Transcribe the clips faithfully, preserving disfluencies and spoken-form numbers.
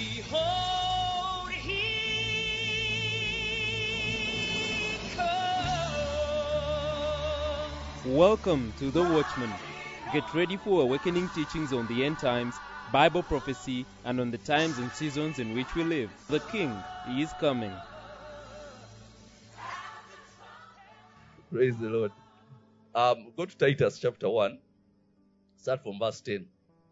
Behold, he comes. Welcome to The Watchman. Get ready for awakening teachings on the end times, Bible prophecy, and on the times and seasons in which we live. The King is coming. Praise the Lord. Um, go to Titus chapter one. Start from verse ten.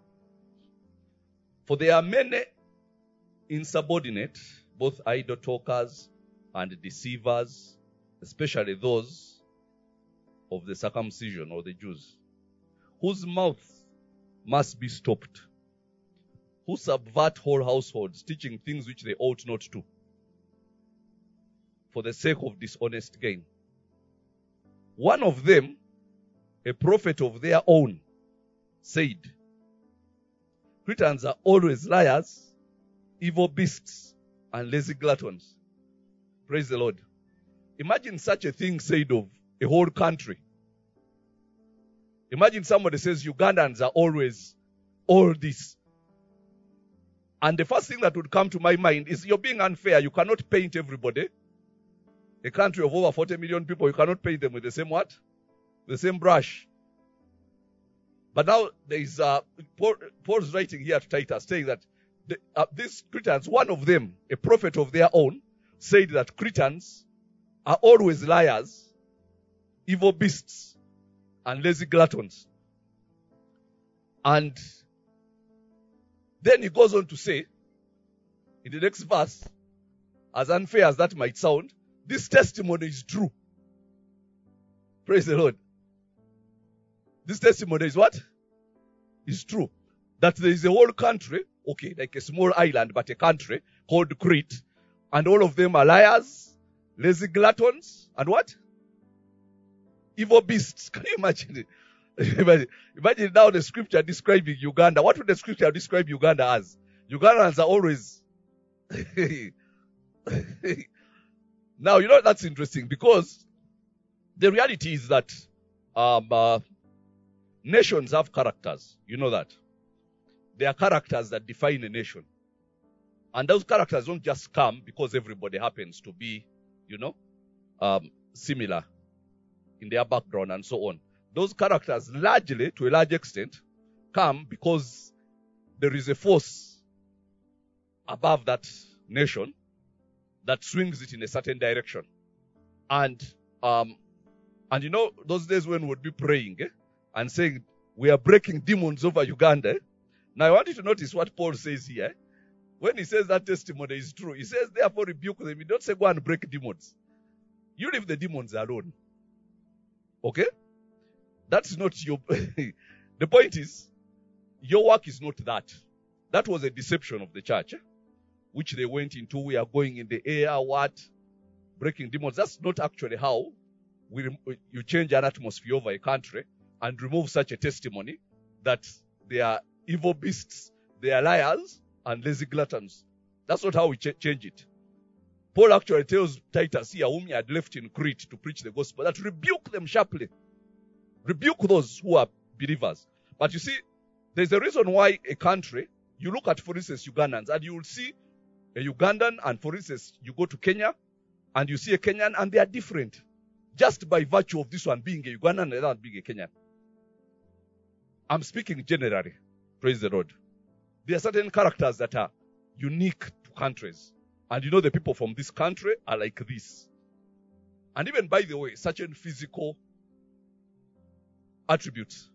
For there are many insubordinate, both idle talkers and deceivers, especially those of the circumcision or the Jews, whose mouth must be stopped, who subvert whole households, teaching things which they ought not to, for the sake of dishonest gain. One of them, a prophet of their own, said, Cretans are always liars, evil beasts, and lazy gluttons. Praise the Lord. Imagine such a thing said of a whole country. Imagine somebody says Ugandans are always all this. And the first thing that would come to my mind is you're being unfair. You cannot paint everybody. A country of over forty million people, you cannot paint them with the same what? The same brush. But now there is uh, Paul, Paul's writing here to Titus saying that the, uh, these Cretans, one of them, a prophet of their own, said that Cretans are always liars, evil beasts, and lazy gluttons. And then he goes on to say, in the next verse, as unfair as that might sound, this testimony is true. Praise the Lord. This testimony is what? Is true. That there is a whole country, okay, like a small island, but a country called Crete, and all of them are liars, lazy gluttons, and what? Evil beasts. Can you imagine it? Imagine now the scripture describing Uganda. What would the scripture describe Uganda as? Ugandans are always... Now, you know, that's interesting because the reality is that um, uh, nations have characters. You know that. They are characters that define a nation. And those characters don't just come because everybody happens to be, you know, um, similar in their background and so on. Those characters largely, to a large extent, come because there is a force above that nation that swings it in a certain direction. And, um, and you know, those days when we would be praying eh, and saying, we are breaking demons over Uganda. Eh? Now I want you to notice what Paul says here. When he says that testimony is true, he says, therefore rebuke them. He don't say go and break demons. You leave the demons alone. Okay? That's not your... The point is, your work is not that. That was a deception of the church. Eh? Which they went into. We are going in the air, what? Breaking demons. That's not actually how we, you change an atmosphere over a country and remove such a testimony that they are evil beasts, they are liars, and lazy gluttons. That's not how we ch- change it. Paul actually tells Titus here, whom he had left in Crete to preach the gospel, that rebuke them sharply. Rebuke those who are believers. But you see, there's a reason why a country, you look at, for instance, Ugandans, and you will see a Ugandan, and for instance, you go to Kenya, and you see a Kenyan, and they are different. Just by virtue of this one being a Ugandan and the other one being a Kenyan. I'm speaking generally. Praise the Lord. There are certain characters that are unique to countries. And you know the people from this country are like this. And even, by the way, certain physical attributes.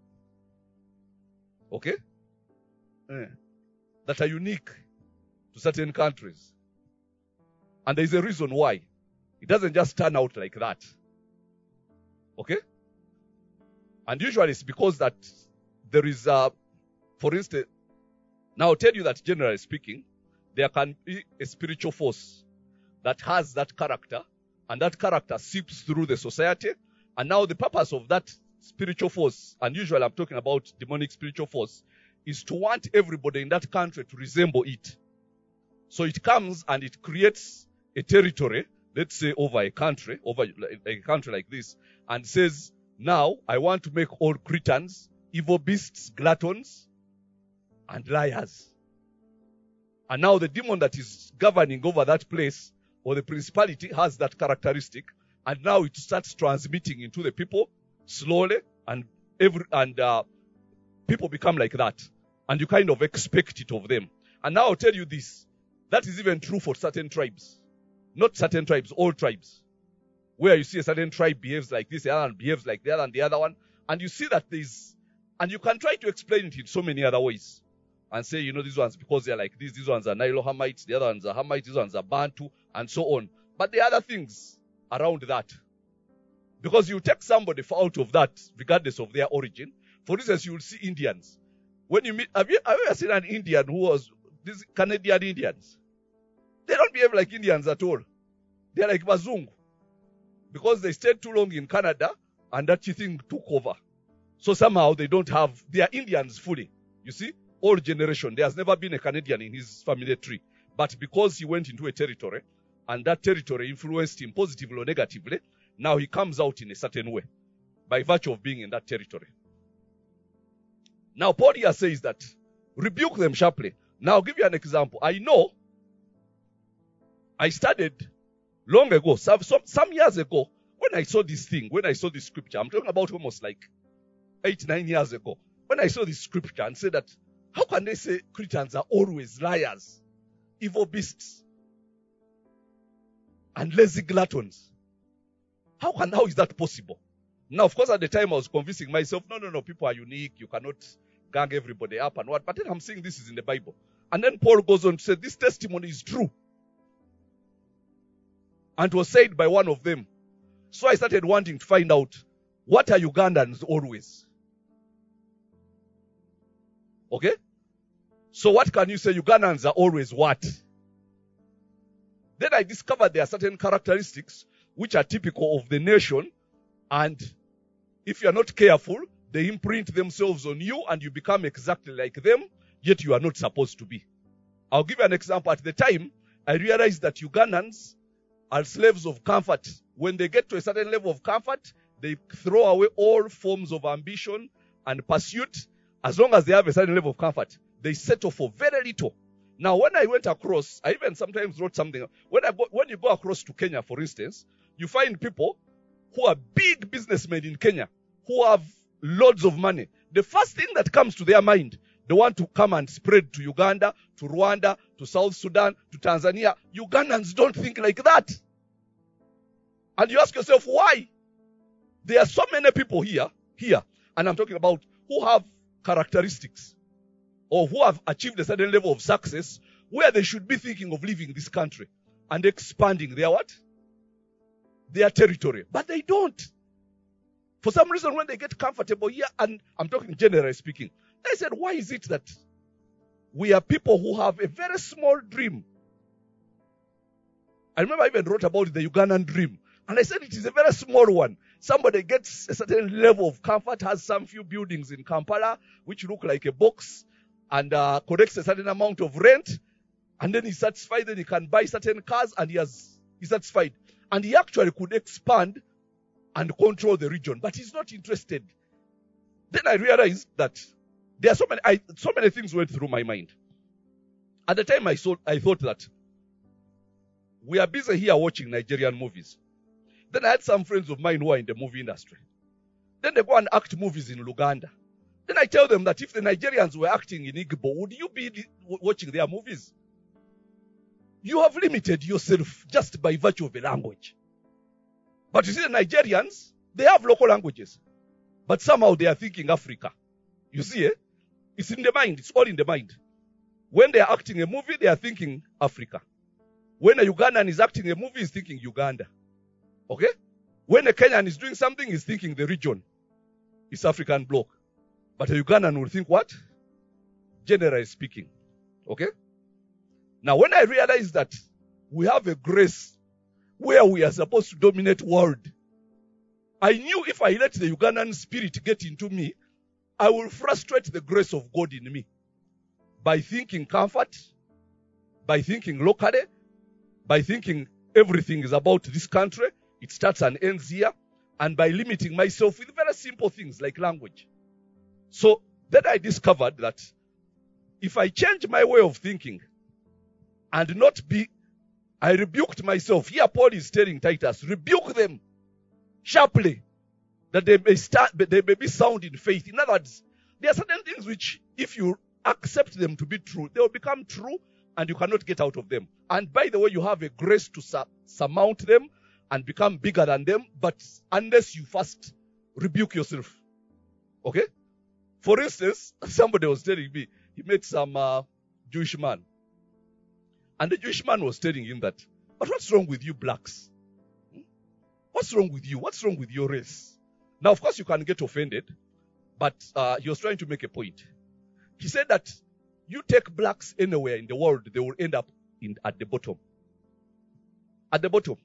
Okay? Yeah. That are unique to certain countries. And there is a reason why. It doesn't just turn out like that. Okay? And usually it's because that there is a, for instance, now I'll tell you that generally speaking, there can be a spiritual force that has that character, and that character seeps through the society. And now the purpose of that spiritual force, and usually I'm talking about demonic spiritual force, is to want everybody in that country to resemble it. So it comes and it creates a territory, let's say over a country, over a country like this, and says, now I want to make all Cretans evil beasts, gluttons, and liars. And now the demon that is governing over that place, or the principality, has that characteristic. And now it starts transmitting into the people slowly, and every and uh, people become like that. And you kind of expect it of them. And now I'll tell you this. That is even true for certain tribes. Not certain tribes, all tribes. Where you see a certain tribe behaves like this, the other one behaves like the other, and the other one. And you see that there's, and you can try to explain it in so many other ways. And say, you know, these ones, because they're like this, these ones are Nilo-Hamites, the other ones are Hamites, these ones are Bantu, and so on. But there are other things around that. Because you take somebody out of that, regardless of their origin. For instance, you will see Indians. When you meet, have you, have you ever seen an Indian who was, these Canadian Indians? They don't behave like Indians at all. They're like Bazungu. Because they stayed too long in Canada, and that thing took over. So somehow they don't have, they are Indians fully. You see? Old generation. There has never been a Canadian in his family tree. But because he went into a territory, and that territory influenced him positively or negatively, now he comes out in a certain way, by virtue of being in that territory. Now Paul here says that, rebuke them sharply. Now I'll give you an example. I know, I studied long ago, some, some, some years ago, when I saw this thing, when I saw this scripture, I'm talking about almost like eight, nine years ago, when I saw this scripture and said that, how can they say Christians are always liars, evil beasts, and lazy gluttons? How can, how is that possible? Now, of course, at the time I was convincing myself, no, no, no, people are unique. You cannot gang everybody up and what. But then I'm saying this is in the Bible. And then Paul goes on to say, this testimony is true. And it was said by one of them. So I started wanting to find out, what are Ugandans always? Okay? So what can you say? Ugandans are always what? Then I discovered there are certain characteristics which are typical of the nation, and if you are not careful, they imprint themselves on you and you become exactly like them, yet you are not supposed to be. I'll give you an example. At the time, I realized that Ugandans are slaves of comfort. When they get to a certain level of comfort, they throw away all forms of ambition and pursuit. As long as they have a certain level of comfort, they settle for very little. Now, when I went across, I even sometimes wrote something. When I go, when you go across to Kenya, for instance, you find people who are big businessmen in Kenya, who have loads of money. The first thing that comes to their mind, they want to come and spread to Uganda, to Rwanda, to South Sudan, to Tanzania. Ugandans don't think like that. And you ask yourself, why? There are so many people here, here, and I'm talking about who have characteristics or who have achieved a certain level of success where they should be thinking of leaving this country and expanding their what? Their territory. But they don't. For some reason, when they get comfortable here, and I'm talking generally speaking, they said, why is it that we are people who have a very small dream? I remember I even wrote about the Ugandan dream. And I said it is a very small one. Somebody gets a certain level of comfort, has some few buildings in Kampala, which look like a box, and uh, collects a certain amount of rent, and then he's satisfied, then he can buy certain cars, and he has, he's satisfied. And he actually could expand and control the region, but he's not interested. Then I realized that there are so many, I, so many things went through my mind. At the time I, saw, I thought that we are busy here watching Nigerian movies. Then I had some friends of mine who are in the movie industry. Then they go and act movies in Luganda. Then I tell them that if the Nigerians were acting in Igbo, would you be watching their movies? You have limited yourself just by virtue of the language. But you see, the Nigerians, they have local languages. But somehow they are thinking Africa. You see, eh? It's in the mind. It's all in the mind. When they are acting a movie, they are thinking Africa. When a Ugandan is acting a movie, he's thinking Uganda. Okay? When a Kenyan is doing something, he's thinking the region. It's African bloc. But a Ugandan will think what? Generally speaking. Okay? Now, when I realized that we have a grace where we are supposed to dominate world, I knew if I let the Ugandan spirit get into me, I will frustrate the grace of God in me. By thinking comfort, by thinking locally, by thinking everything is about this country, it starts and ends here, and by limiting myself with very simple things like language. So then I discovered that if I change my way of thinking and not be, I rebuked myself. Here Paul is telling Titus, rebuke them sharply, that they may start, they may be sound in faith. In other words, there are certain things which, if you accept them to be true, they will become true and you cannot get out of them. And by the way, you have a grace to sur- surmount them and become bigger than them, but unless you first rebuke yourself. Okay? For instance, somebody was telling me, he met some uh, Jewish man. And the Jewish man was telling him that, but what's wrong with you blacks? What's wrong with you? What's wrong with your race? Now, of course, you can get offended, but uh, he was trying to make a point. He said that you take blacks anywhere in the world, they will end up in, at the bottom. At the bottom.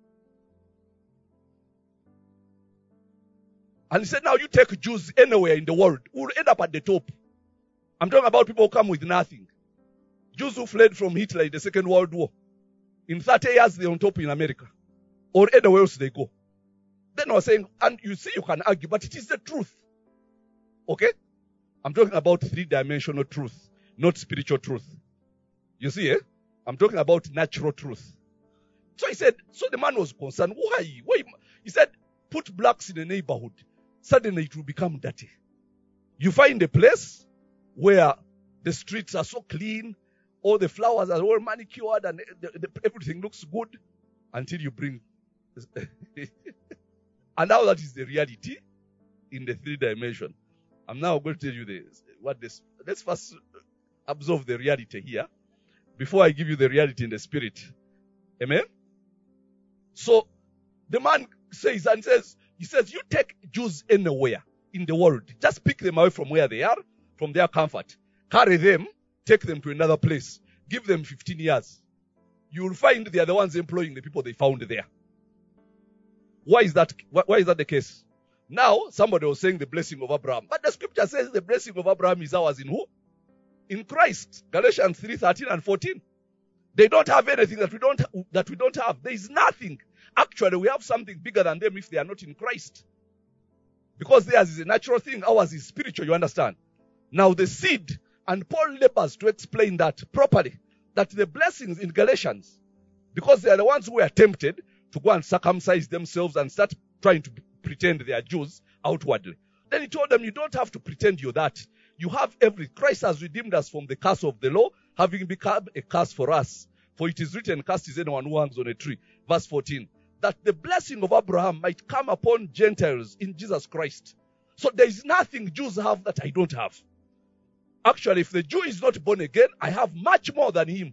And he said, now you take Jews anywhere in the world, who will end up at the top. I'm talking about people who come with nothing. Jews who fled from Hitler in the Second World War. In thirty years, they're on top in America. Or anywhere else they go. Then I was saying, and you see, you can argue, but it is the truth. Okay? I'm talking about three-dimensional truth, not spiritual truth. You see, eh? I'm talking about natural truth. So he said, so the man was concerned, why? Why? He said, put blacks in a neighborhood. Suddenly it will become dirty. You find a place where the streets are so clean, all the flowers are all manicured, and the, the, everything looks good, until you bring... And now that is the reality in the three dimension. I'm now going to tell you this. What this? Let's first observe the reality here before I give you the reality in the spirit. Amen? So, the man says and says, he says, you take Jews anywhere in the world. Just pick them away from where they are, from their comfort. Carry them, take them to another place. Give them fifteen years. You will find they are the ones employing the people they found there. Why is that, why is that the case? Now, somebody was saying the blessing of Abraham. But the scripture says the blessing of Abraham is ours in who? In Christ. Galatians three, thirteen and fourteen. They don't have anything that we don't, that we don't have. There is nothing. Actually, we have something bigger than them if they are not in Christ. Because theirs is a natural thing, ours is spiritual, you understand? Now the seed, and Paul labors to explain that properly, that the blessings in Galatians, because they are the ones who are tempted to go and circumcise themselves and start trying to pretend they are Jews outwardly. Then he told them, you don't have to pretend you're that. You have every, Christ has redeemed us from the curse of the law, having become a curse for us. For it is written, cursed is anyone who hangs on a tree. Verse fourteen. That the blessing of Abraham might come upon Gentiles in Jesus Christ. So there is nothing Jews have that I don't have. Actually, if the Jew is not born again, I have much more than him.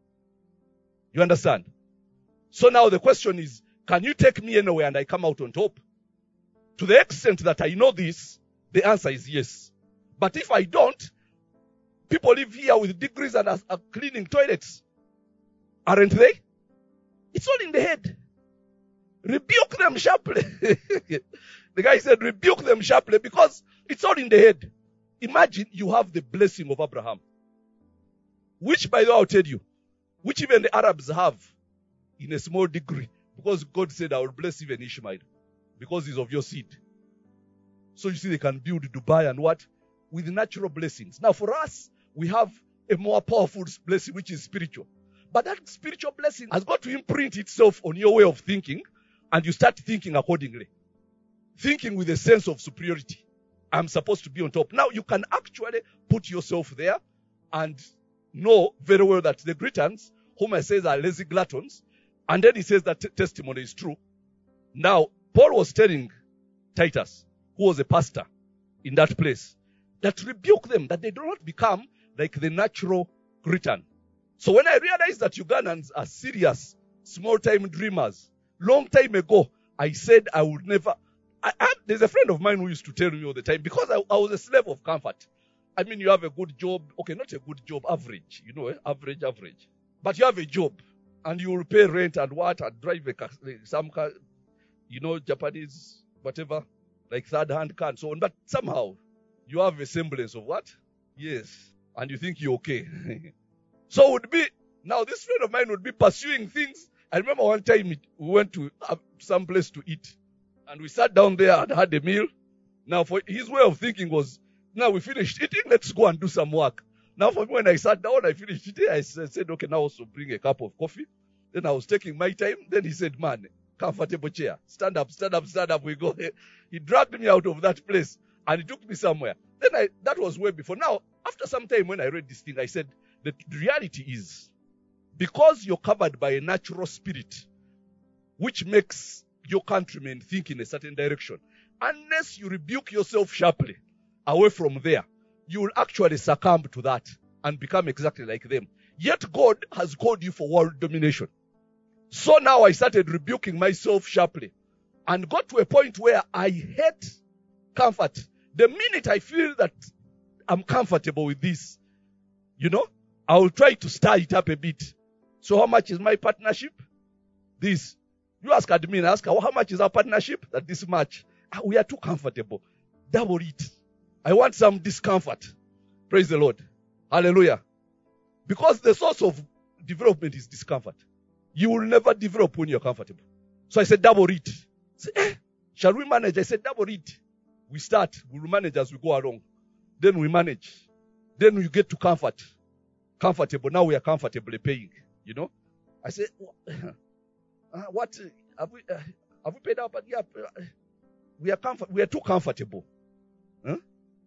You understand? So now the question is, can you take me anywhere and I come out on top? To the extent that I know this, the answer is yes. But if I don't, people live here with degrees and are, are cleaning toilets. Aren't they? It's all in the head. Rebuke them sharply. The guy said, rebuke them sharply because it's all in the head. Imagine you have the blessing of Abraham. Which, by the way, I'll tell you, which even the Arabs have in a small degree. Because God said, I will bless even Ishmael. Because he's of your seed. So you see, they can build Dubai and what? With natural blessings. Now for us, we have a more powerful blessing, which is spiritual. But that spiritual blessing has got to imprint itself on your way of thinking. And you start thinking accordingly. Thinking with a sense of superiority. I'm supposed to be on top. Now you can actually put yourself there and know very well that the Cretans, whom I say are lazy gluttons, and then he says that t- testimony is true. Now, Paul was telling Titus, who was a pastor in that place, that rebuke them, that they do not become like the natural Cretan. So when I realized that Ugandans are serious, small-time dreamers, long time ago, I said I would never... I, I, there's a friend of mine who used to tell me all the time, because I, I was a slave of comfort. I mean, you have a good job. Okay, not a good job, average. You know, eh? average, average. But you have a job, and you will pay rent and what, and drive a car, some car, you know, Japanese, whatever, like third-hand car and so on. But somehow, you have a semblance of what? Yes. And you think you're okay. So it would be, now this friend of mine would be pursuing things. I remember one time we went to uh, some place to eat. And we sat down there and had a meal. Now for his way of thinking was, now we finished eating, let's go and do some work. Now for me, when I sat down, I finished it. I said, okay, now also bring a cup of coffee. Then I was taking my time. Then he said, man, comfortable chair. Stand up, stand up, stand up. We go. He dragged me out of that place and he took me somewhere. Then I, that was way before. Now, after some time when I read this thing, I said, the reality is, because you're covered by a natural spirit, which makes your countrymen think in a certain direction, unless you rebuke yourself sharply away from there, you will actually succumb to that and become exactly like them. Yet God has called you for world domination. So now I started rebuking myself sharply and got to a point where I hate comfort. The minute I feel that I'm comfortable with this, you know, I will try to stir it up a bit. So how much is my partnership? This. You ask admin, ask her, how much is our partnership? That this much. Ah, we are too comfortable. Double it. I want some discomfort. Praise the Lord. Hallelujah. Because the source of development is discomfort. You will never develop when you're comfortable. So I said, double it. Say, eh, shall we manage? I said, double it. We start. We will manage as we go along. Then we manage. Then we get to comfort. Comfortable. Now we are comfortably paying. You know? I said, uh, what? Uh, have we uh, have we paid up? Yeah, uh, we are comfort. We are too comfortable. Huh?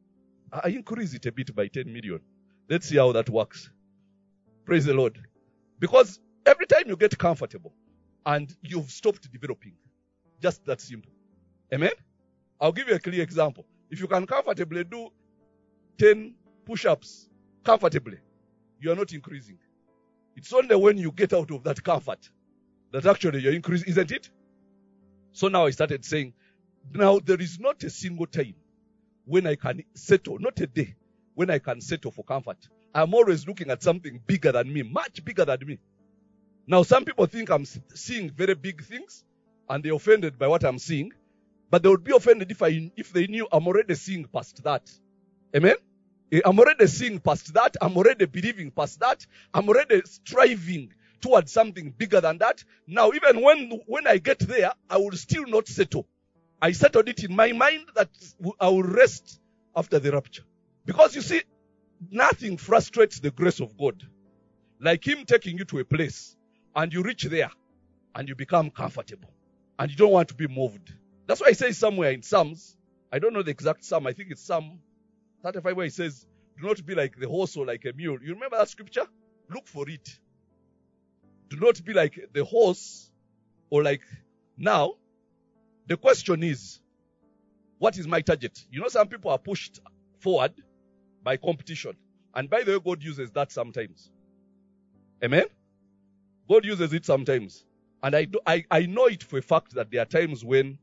I increase it a bit by ten million. Let's see how that works. Praise the Lord. Because every time you get comfortable and you've stopped developing, just that simple. Amen? I'll give you a clear example. If you can comfortably do ten push-ups comfortably, you are not increasing. It's only when you get out of that comfort that actually you're increasing, isn't it? So now I started saying, now there is not a single time when I can settle, not a day, when I can settle for comfort. I'm always looking at something bigger than me, much bigger than me. Now some people think I'm seeing very big things and they're offended by what I'm seeing, but they would be offended if I if they knew I'm already seeing past that. Amen? I'm already seeing past that. I'm already believing past that. I'm already striving towards something bigger than that. Now, even when, when I get there, I will still not settle. I settled it in my mind that I will rest after the rapture. Because you see, nothing frustrates the grace of God like Him taking you to a place and you reach there and you become comfortable and you don't want to be moved. That's why I say somewhere in Psalms, I don't know the exact Psalm, I think it's Psalm thirty-five where it says, do not be like the horse or like a mule. You remember that scripture? Look for it. Do not be like the horse or like now. The question is, what is my target? You know, some people are pushed forward by competition. And by the way, God uses that sometimes. Amen? God uses it sometimes. And I, do, I, I know it for a fact that there are times when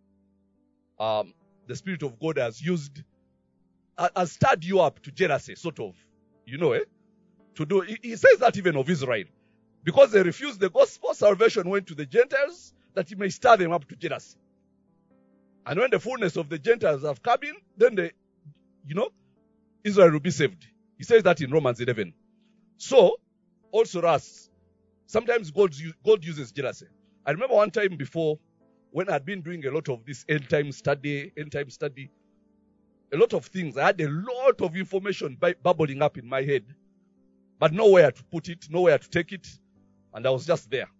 um, the Spirit of God has used, has stirred you up to jealousy, sort of. You know, eh? To do, he, he says that even of Israel. Because they refused the gospel, salvation went to the Gentiles, that He may stir them up to jealousy. And when the fullness of the Gentiles have come in, then the, you know, Israel will be saved. He says that in Romans eleven. So, also us, sometimes God, God uses jealousy. I remember one time before, when I had been doing a lot of this end-time study, end-time study, a lot of things. I had a lot of information bubbling up in my head, but nowhere to put it, nowhere to take it, and I was just there.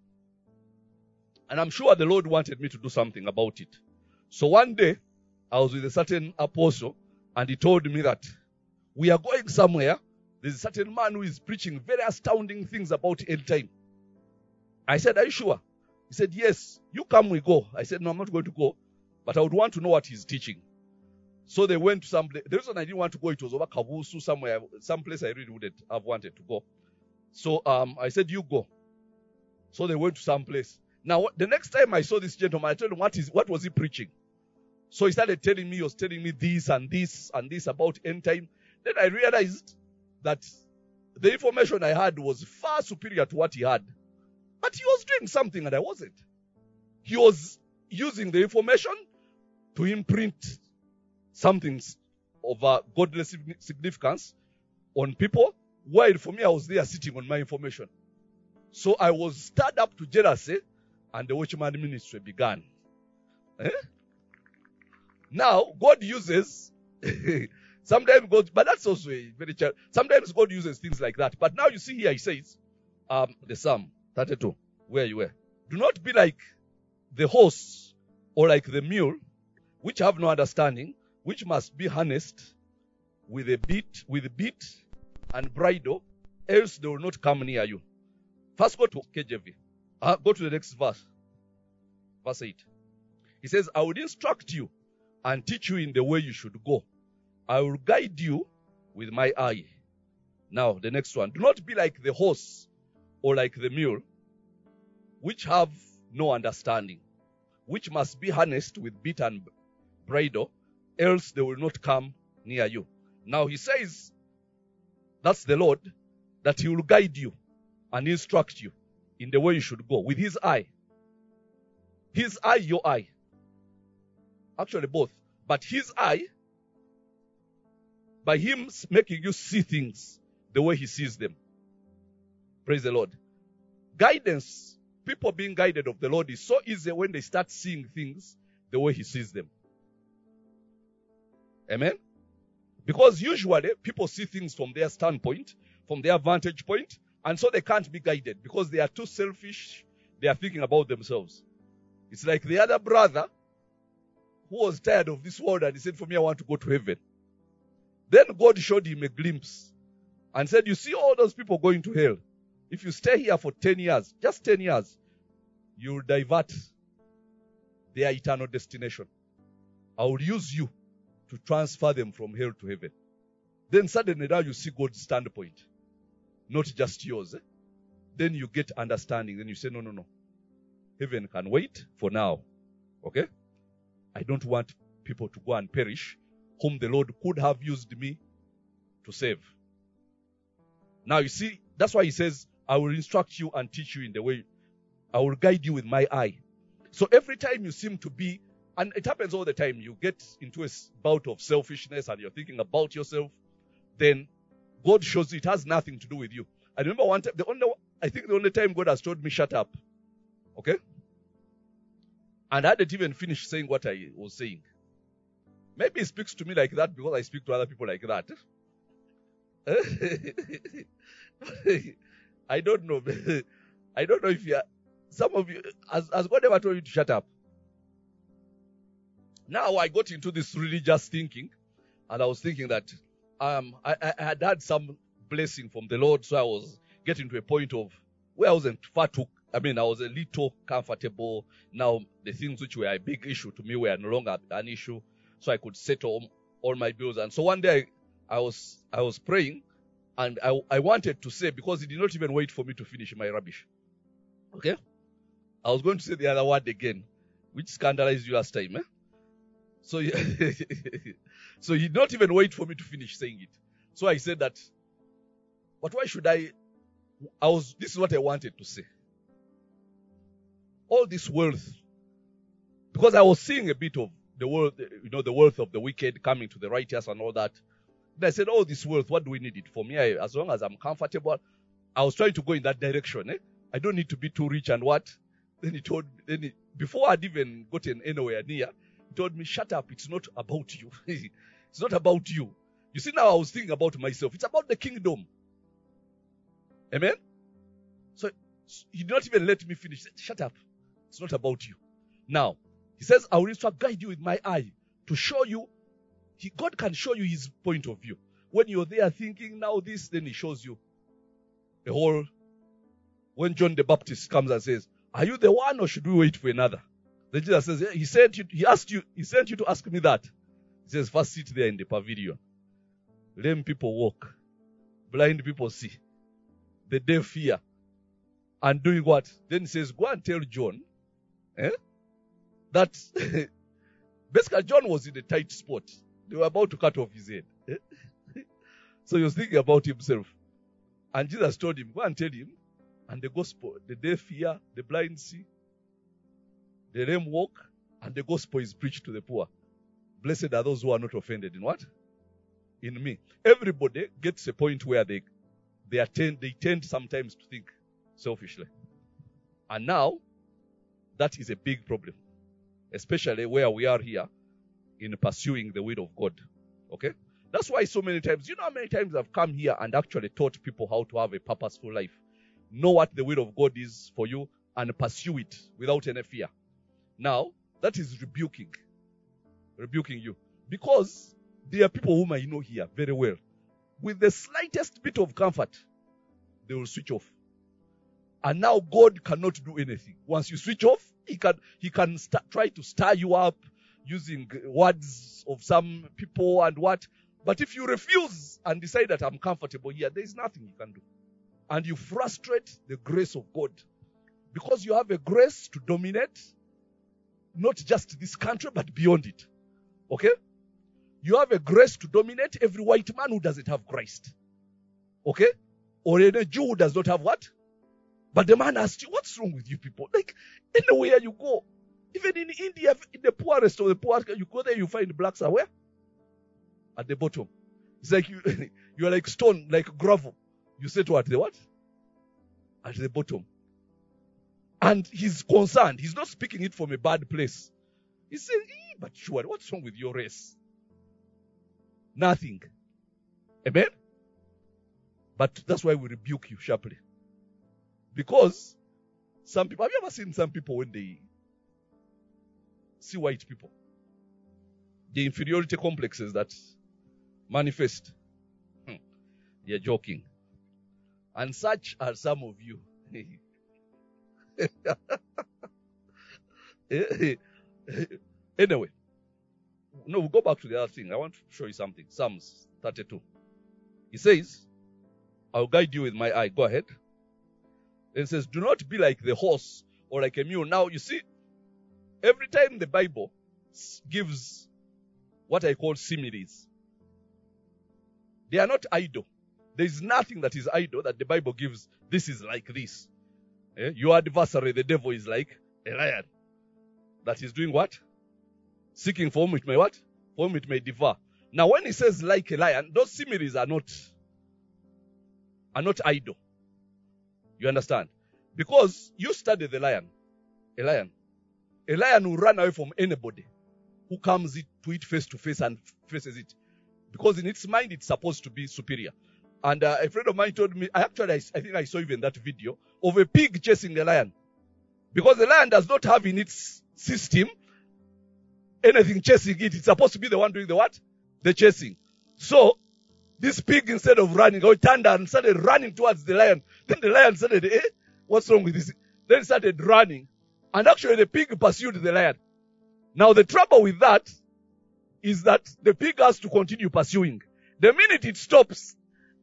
And I'm sure the Lord wanted me to do something about it. So one day, I was with a certain apostle, and he told me that we are going somewhere. There's a certain man who is preaching very astounding things about end time. I said, are you sure? He said, yes, you come, we go. I said, no, I'm not going to go, but I would want to know what he's teaching. So they went to some place. The reason I didn't want to go, it was over Kabusu, somewhere, some place I really wouldn't have wanted to go. So um, I said, you go. So they went to some place. Now, the next time I saw this gentleman, I told him, what is, what was he preaching? So he started telling me, he was telling me this and this and this about end time. Then I realized that the information I had was far superior to what he had. But he was doing something and I wasn't. He was using the information to imprint something of uh, godly significance on people, while for me I was there sitting on my information. So I was stirred up to jealousy and the Watchman ministry began. Eh? Now, God uses Sometimes God, but that's also a very child. Sometimes God uses things like that. But now you see here, he says, um, the Psalm thirty-two, where you were. Do not be like the horse or like the mule, which have no understanding, which must be harnessed with a bit, with a bit and bridle, else they will not come near you. First go to K J V. Uh, go to the next verse. Verse eight. He says, I will instruct you and teach you in the way you should go. I will guide you with my eye. Now, the next one. Do not be like the horse or like the mule, which have no understanding, which must be harnessed with bit and bridle, else they will not come near you. Now, he says, that's the Lord, that he will guide you and instruct you in the way you should go with his eye. His eye, your eye. Actually, both. But his eye, by him making you see things the way he sees them. Praise the Lord. Guidance, people being guided of the Lord is so easy when they start seeing things the way he sees them. Amen? Because usually people see things from their standpoint, from their vantage point, and so they can't be guided because they are too selfish. They are thinking about themselves. It's like the other brother who was tired of this world and he said, for me, I want to go to heaven. Then God showed him a glimpse and said, you see all those people going to hell. If you stay here for ten years, just ten years, you will divert their eternal destination. I will use you to transfer them from hell to heaven. Then suddenly now you see God's standpoint, not just yours. Eh? Then you get understanding. Then you say, no, no, no. Heaven can wait for now. Okay? I don't want people to go and perish whom the Lord could have used me to save. Now you see, that's why he says, I will instruct you and teach you in the way. I will guide you with my eye. So every time you seem to be, and it happens all the time, you get into a bout of selfishness and you're thinking about yourself, then God shows you it has nothing to do with you. I remember one time, the only, I think the only time God has told me, shut up. Okay? And I hadn't even finished saying what I was saying. Maybe he speaks to me like that because I speak to other people like that. I don't know. I don't know if you are, some of you, has, has God ever told you to shut up? Now I got into this religious thinking, and I was thinking that um, I, I had had some blessing from the Lord, so I was getting to a point of where I wasn't far too, I mean, I was a little comfortable. Now the things which were a big issue to me were no longer an issue, so I could settle all my bills. And so one day I was I was praying, and I, I wanted to say, because he did not even wait for me to finish my rubbish. Okay? I was going to say the other word again, which scandalized you last time. Eh? So, he, so he did not even wait for me to finish saying it. So I said that, but why should I, I was, this is what I wanted to say. All this wealth, because I was seeing a bit of the world, you know, the wealth of the wicked coming to the righteous and all that. And I said, oh, this wealth, what do we need it for me? I, as long as I'm comfortable, I was trying to go in that direction. Eh? I don't need to be too rich and what? Then he told me, then he, before I'd even gotten anywhere near, he told me, shut up, it's not about you. It's not about you. You see, now I was thinking about myself. It's about the kingdom. Amen? So he did not even let me finish. He said, shut up. It's not about you. Now, he says, I will instruct, guide you with my eye to show you. He, God can show you his point of view. When you're there thinking now this, then he shows you the whole. When John the Baptist comes and says, are you the one or should we wait for another? Then Jesus says, he sent you, he asked you, he sent you to ask me that. He says, first sit there in the pavilion. Lame people walk. Blind people see. The deaf hear. And doing what? Then he says, go and tell John eh, that basically John was in a tight spot. They were about to cut off his head. Eh? So he was thinking about himself. And Jesus told him, go and tell him. And the gospel, the deaf hear, the blind see, the lame walk, and the gospel is preached to the poor. Blessed are those who are not offended in what? In me. Everybody gets a point where they they attend, they tend sometimes to think selfishly. And now, that is a big problem. Especially where we are here in pursuing the will of God. Okay? That's why so many times, you know how many times I've come here and actually taught people how to have a purposeful life. Know what the will of God is for you and pursue it without any fear. Now, that is rebuking. Rebuking you. Because there are people whom I know here very well. With the slightest bit of comfort, they will switch off. And now God cannot do anything. Once you switch off, He can He can st- try to stir you up using words of some people and what. But if you refuse and decide that I'm comfortable here, there is nothing you can do. And you frustrate the grace of God. Because you have a grace to dominate, not just this country, but beyond it. Okay? You have a grace to dominate every white man who doesn't have Christ. Okay? Or any Jew who does not have what? But the man asked you, what's wrong with you people? Like, anywhere you go, even in India, in the poorest of the poor, you go there, you find blacks are where? At the bottom. It's like you, you are like stone, like gravel. You say to at the what? At the bottom. And he's concerned. He's not speaking it from a bad place. He's saying, eh, but sure, what's wrong with your race? Nothing. Amen? But that's why we rebuke you sharply. Because some people, have you ever seen some people when they see white people? The inferiority complexes that manifest. Hmm. You're joking. And such are some of you. Anyway, no, we'll go back to the other thing. I want to show you something. Psalms thirty-two. He says, I'll guide you with my eye. Go ahead. And it says, do not be like the horse or like a mule. Now, you see, every time the Bible gives what I call similes, they are not idle. There is nothing that is idle that the Bible gives. This is like this. Eh? Your adversary, the devil, is like a lion that is doing what? Seeking for whom it may what? For whom it may devour. Now, when he says like a lion, those similes are not, are not idle. You understand? Because you study the lion. A lion. A lion will run away from anybody who comes it, to it face to face and faces it. Because in its mind, it's supposed to be superior. And uh, a friend of mine told me, I actually, I, I think I saw even that video of a pig chasing a lion. Because the lion does not have in its system anything chasing it. It's supposed to be the one doing the what? The chasing. So, this pig, instead of running, or turned and started running towards the lion. Then the lion started, eh? What's wrong with this? Then started running. And actually the pig pursued the lion. Now the trouble with that is that the pig has to continue pursuing. The minute it stops,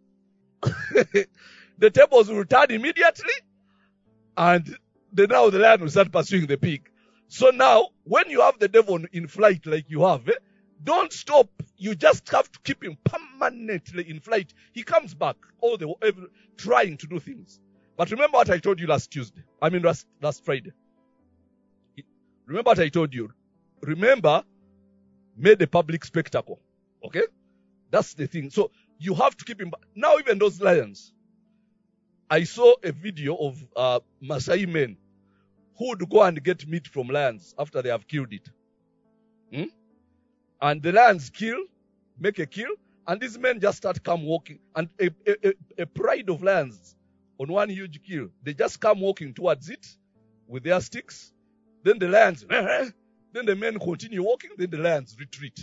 the tables will turn immediately, and then now the lion will start pursuing the pig. So now, when you have the devil in flight like you have, eh, don't stop. You just have to keep him permanently in flight. He comes back all the every, trying to do things. But remember what I told you last Tuesday. I mean last, last Friday. Remember what I told you. Remember, made a public spectacle. Okay? That's the thing. So you have to keep him back. Now even those lions. I saw a video of uh, Maasai men who would go and get meat from lions after they have killed it. Hmm? And the lions kill, make a kill, and these men just start come walking. And a, a, a pride of lions on one huge kill, they just come walking towards it with their sticks. Then the lions, then the men continue walking, then the lions retreat.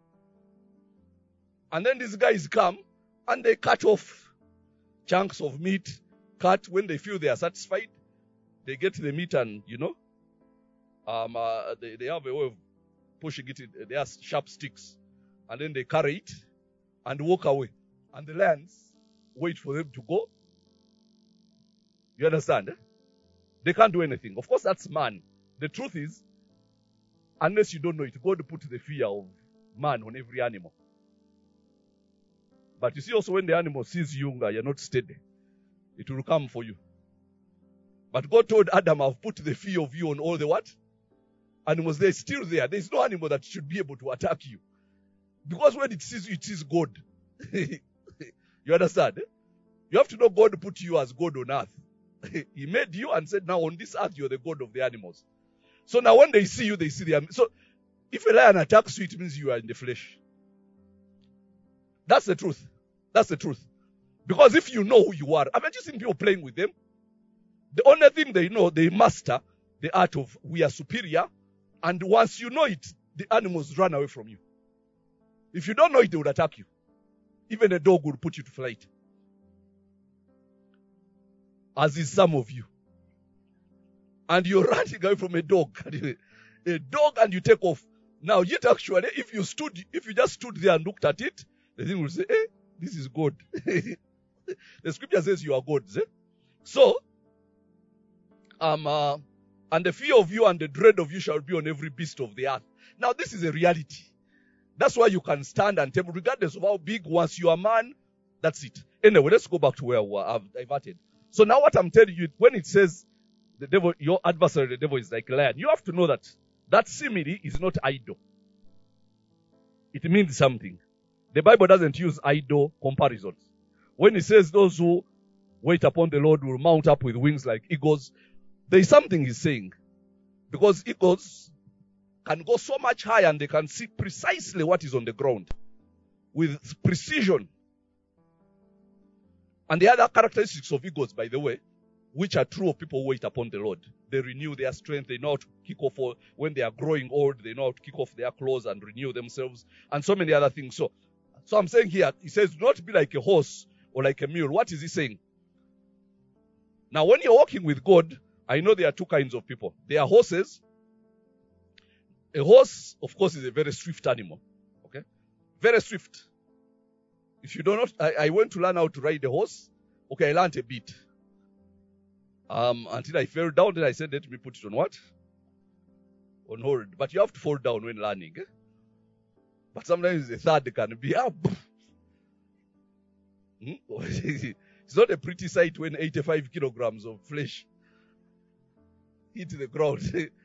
And then these guys come and they cut off chunks of meat, cut when they feel they are satisfied. They get the meat and, you know, um, uh, they, they have a way of pushing it in. They have sharp sticks. And then they carry it and walk away. And the lions wait for them to go. You understand? Eh? They can't do anything. Of course, that's man. The truth is, unless you don't know it, God put the fear of man on every animal. But you see also when the animal sees you, you're not steady, it will come for you. But God told Adam, I've put the fear of you on all the what? Animals. They're still there. There's no animal that should be able to attack you. Because when it sees you, it sees God. You understand? You have to know God put you as God on earth. He made you and said, now on this earth, you're the God of the animals. So now when they see you, they see the animals. So if a lion attacks you, it means you are in the flesh. That's the truth. That's the truth. Because if you know who you are, haven't you seen people playing with them? The only thing they know, they master the art of we are superior. And once you know it, the animals run away from you. If you don't know it, they would attack you. Even a dog would put you to flight. As is some of you. And you're running away from a dog. A dog and you take off. Now, yet actually, if you stood, if you just stood there and looked at it, the thing will say, eh, this is God. The scripture says you are gods. Eh? So, um, uh, and the fear of you and the dread of you shall be on every beast of the earth. Now, this is a reality. That's why you can stand and table, regardless of how big. Once you are man, that's it. Anyway, let's go back to where we have diverted. So now what I'm telling you, when it says the devil, your adversary, the devil is like a lion, you have to know that that simile is not idle. It means something. The Bible doesn't use idle comparisons. When it says those who wait upon the Lord will mount up with wings like eagles, there is something he's saying. Because eagles can go so much higher and they can see precisely what is on the ground with precision. And the other characteristics of eagles, by the way, which are true of people who wait upon the Lord. They renew their strength. They know how to kick off when they are growing old. They know how to kick off their claws and renew themselves and so many other things. So, so I'm saying here, he says, do not be like a horse or like a mule. What is he saying? Now, when you're walking with God, I know there are two kinds of people. There are horses. A horse, of course, is a very swift animal. Okay? Very swift. If you do not, I, I went to learn how to ride a horse. Okay, I learned a bit. Um, until I fell down, then I said, let me put it on what? On hold. But you have to fall down when learning. Eh? But sometimes the third can be up. Hmm? It's not a pretty sight when eighty-five kilograms of flesh hit the ground.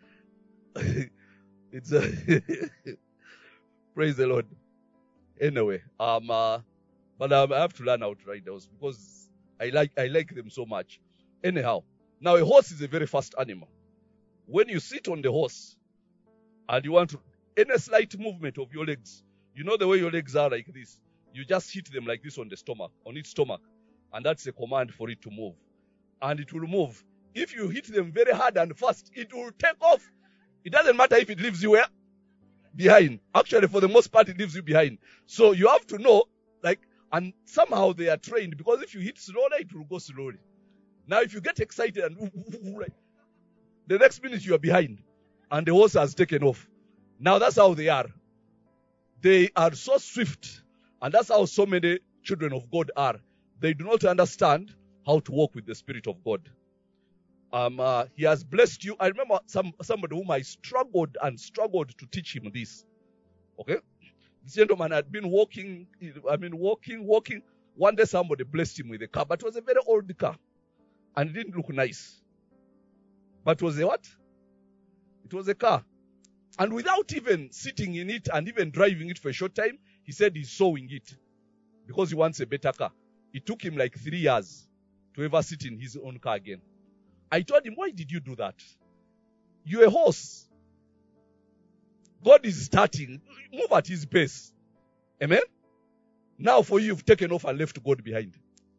It's a praise the Lord. Anyway, um, uh, but um, I have to learn how to ride those because I like I like them so much. Anyhow, now a horse is a very fast animal. When you sit on the horse and you want to, any slight movement of your legs, you know the way your legs are like this, you just hit them like this on the stomach, on its stomach, and that's a command for it to move. And it will move. If you hit them very hard and fast, it will take off. It doesn't matter if it leaves you where? Behind. Actually, for the most part, it leaves you behind. So you have to know, like, and somehow they are trained, because if you hit slowly, it will go slowly. Now, if you get excited and the next minute you are behind and the horse has taken off. Now, that's how they are. They are so swift, and that's how so many children of God are. They do not understand how to walk with the Spirit of God. Um, uh, he has blessed you. I remember some somebody whom I struggled and struggled to teach him this. Okay? This gentleman had been walking, I mean, walking, walking. One day somebody blessed him with a car, but it was a very old car. And it didn't look nice. But it was a what? It was a car. And without even sitting in it and even driving it for a short time, he said he's sowing it. Because he wants a better car. It took him like three years to ever sit in his own car again. I told him, why did you do that? You're a horse. God is starting. Move at his pace. Amen? Now for you, you've taken off and left God behind.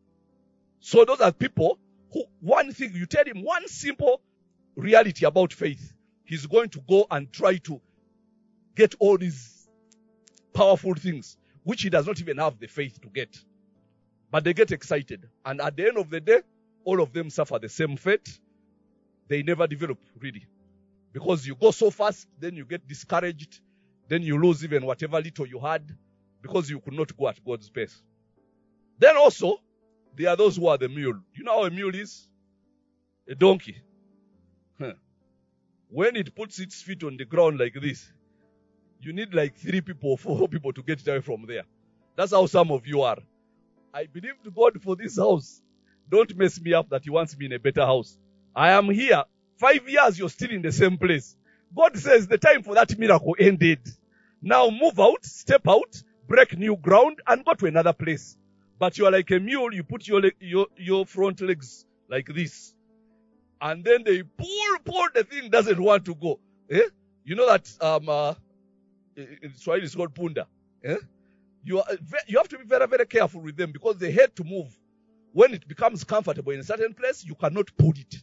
So those are people who, one thing, you tell him one simple reality about faith. He's going to go and try to get all these powerful things, which he does not even have the faith to get. But they get excited. And at the end of the day, all of them suffer the same fate. They never develop, really. Because you go so fast, then you get discouraged. Then you lose even whatever little you had because you could not go at God's pace. Then also, there are those who are the mule. You know how a mule is? A donkey. Huh. When it puts its feet on the ground like this, you need like three people, four people to get it away from there. That's how some of you are. I believe to God for this house. Don't mess me up that he wants me in a better house. I am here. Five years, you're still in the same place. God says the time for that miracle ended. Now move out, step out, break new ground, and go to another place. But you are like a mule. You put your leg, your, your front legs like this. And then they pull, pull, the thing doesn't want to go. Eh? You know that um, uh, in Swahili it's called punda. Eh? You, are, you have to be very, very careful with them because they hate to move. When it becomes comfortable in a certain place, you cannot pull it.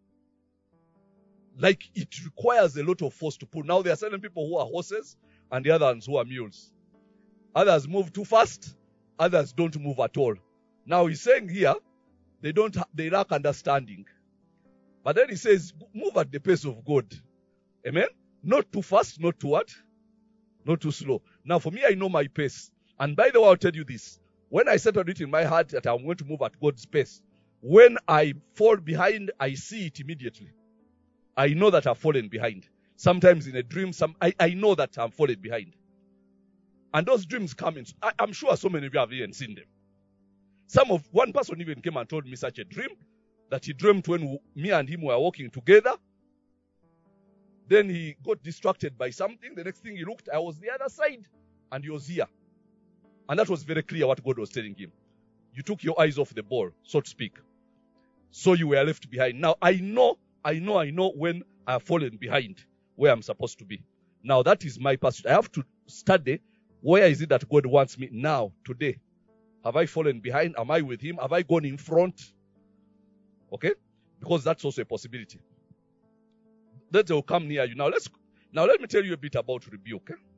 Like it requires a lot of force to pull. Now there are certain people who are horses and the others who are mules. Others move too fast. Others don't move at all. Now he's saying here, they don't, they lack understanding. But then he says, move at the pace of God. Amen? Not too fast, not too what? Not too slow. Now for me, I know my pace. And by the way, I'll tell you this. When I settled it in my heart that I'm going to move at God's pace, when I fall behind, I see it immediately. I know that I've fallen behind. Sometimes in a dream, some I, I know that I'm fallen behind. And those dreams come in. I, I'm sure so many of you have even seen them. Some of, one person even came and told me such a dream that he dreamt when me and him were walking together. Then he got distracted by something. The next thing he looked, I was the other side and he was here. And that was very clear what God was telling him. You took your eyes off the ball, so to speak. So you were left behind. Now I know, I know, I know when I have fallen behind where I'm supposed to be. Now that is my pursuit. I have to study where is it that God wants me now, today. Have I fallen behind? Am I with him? Have I gone in front? Okay? Because that's also a possibility. That will come near you. Now let's now let me tell you a bit about rebuke. Okay?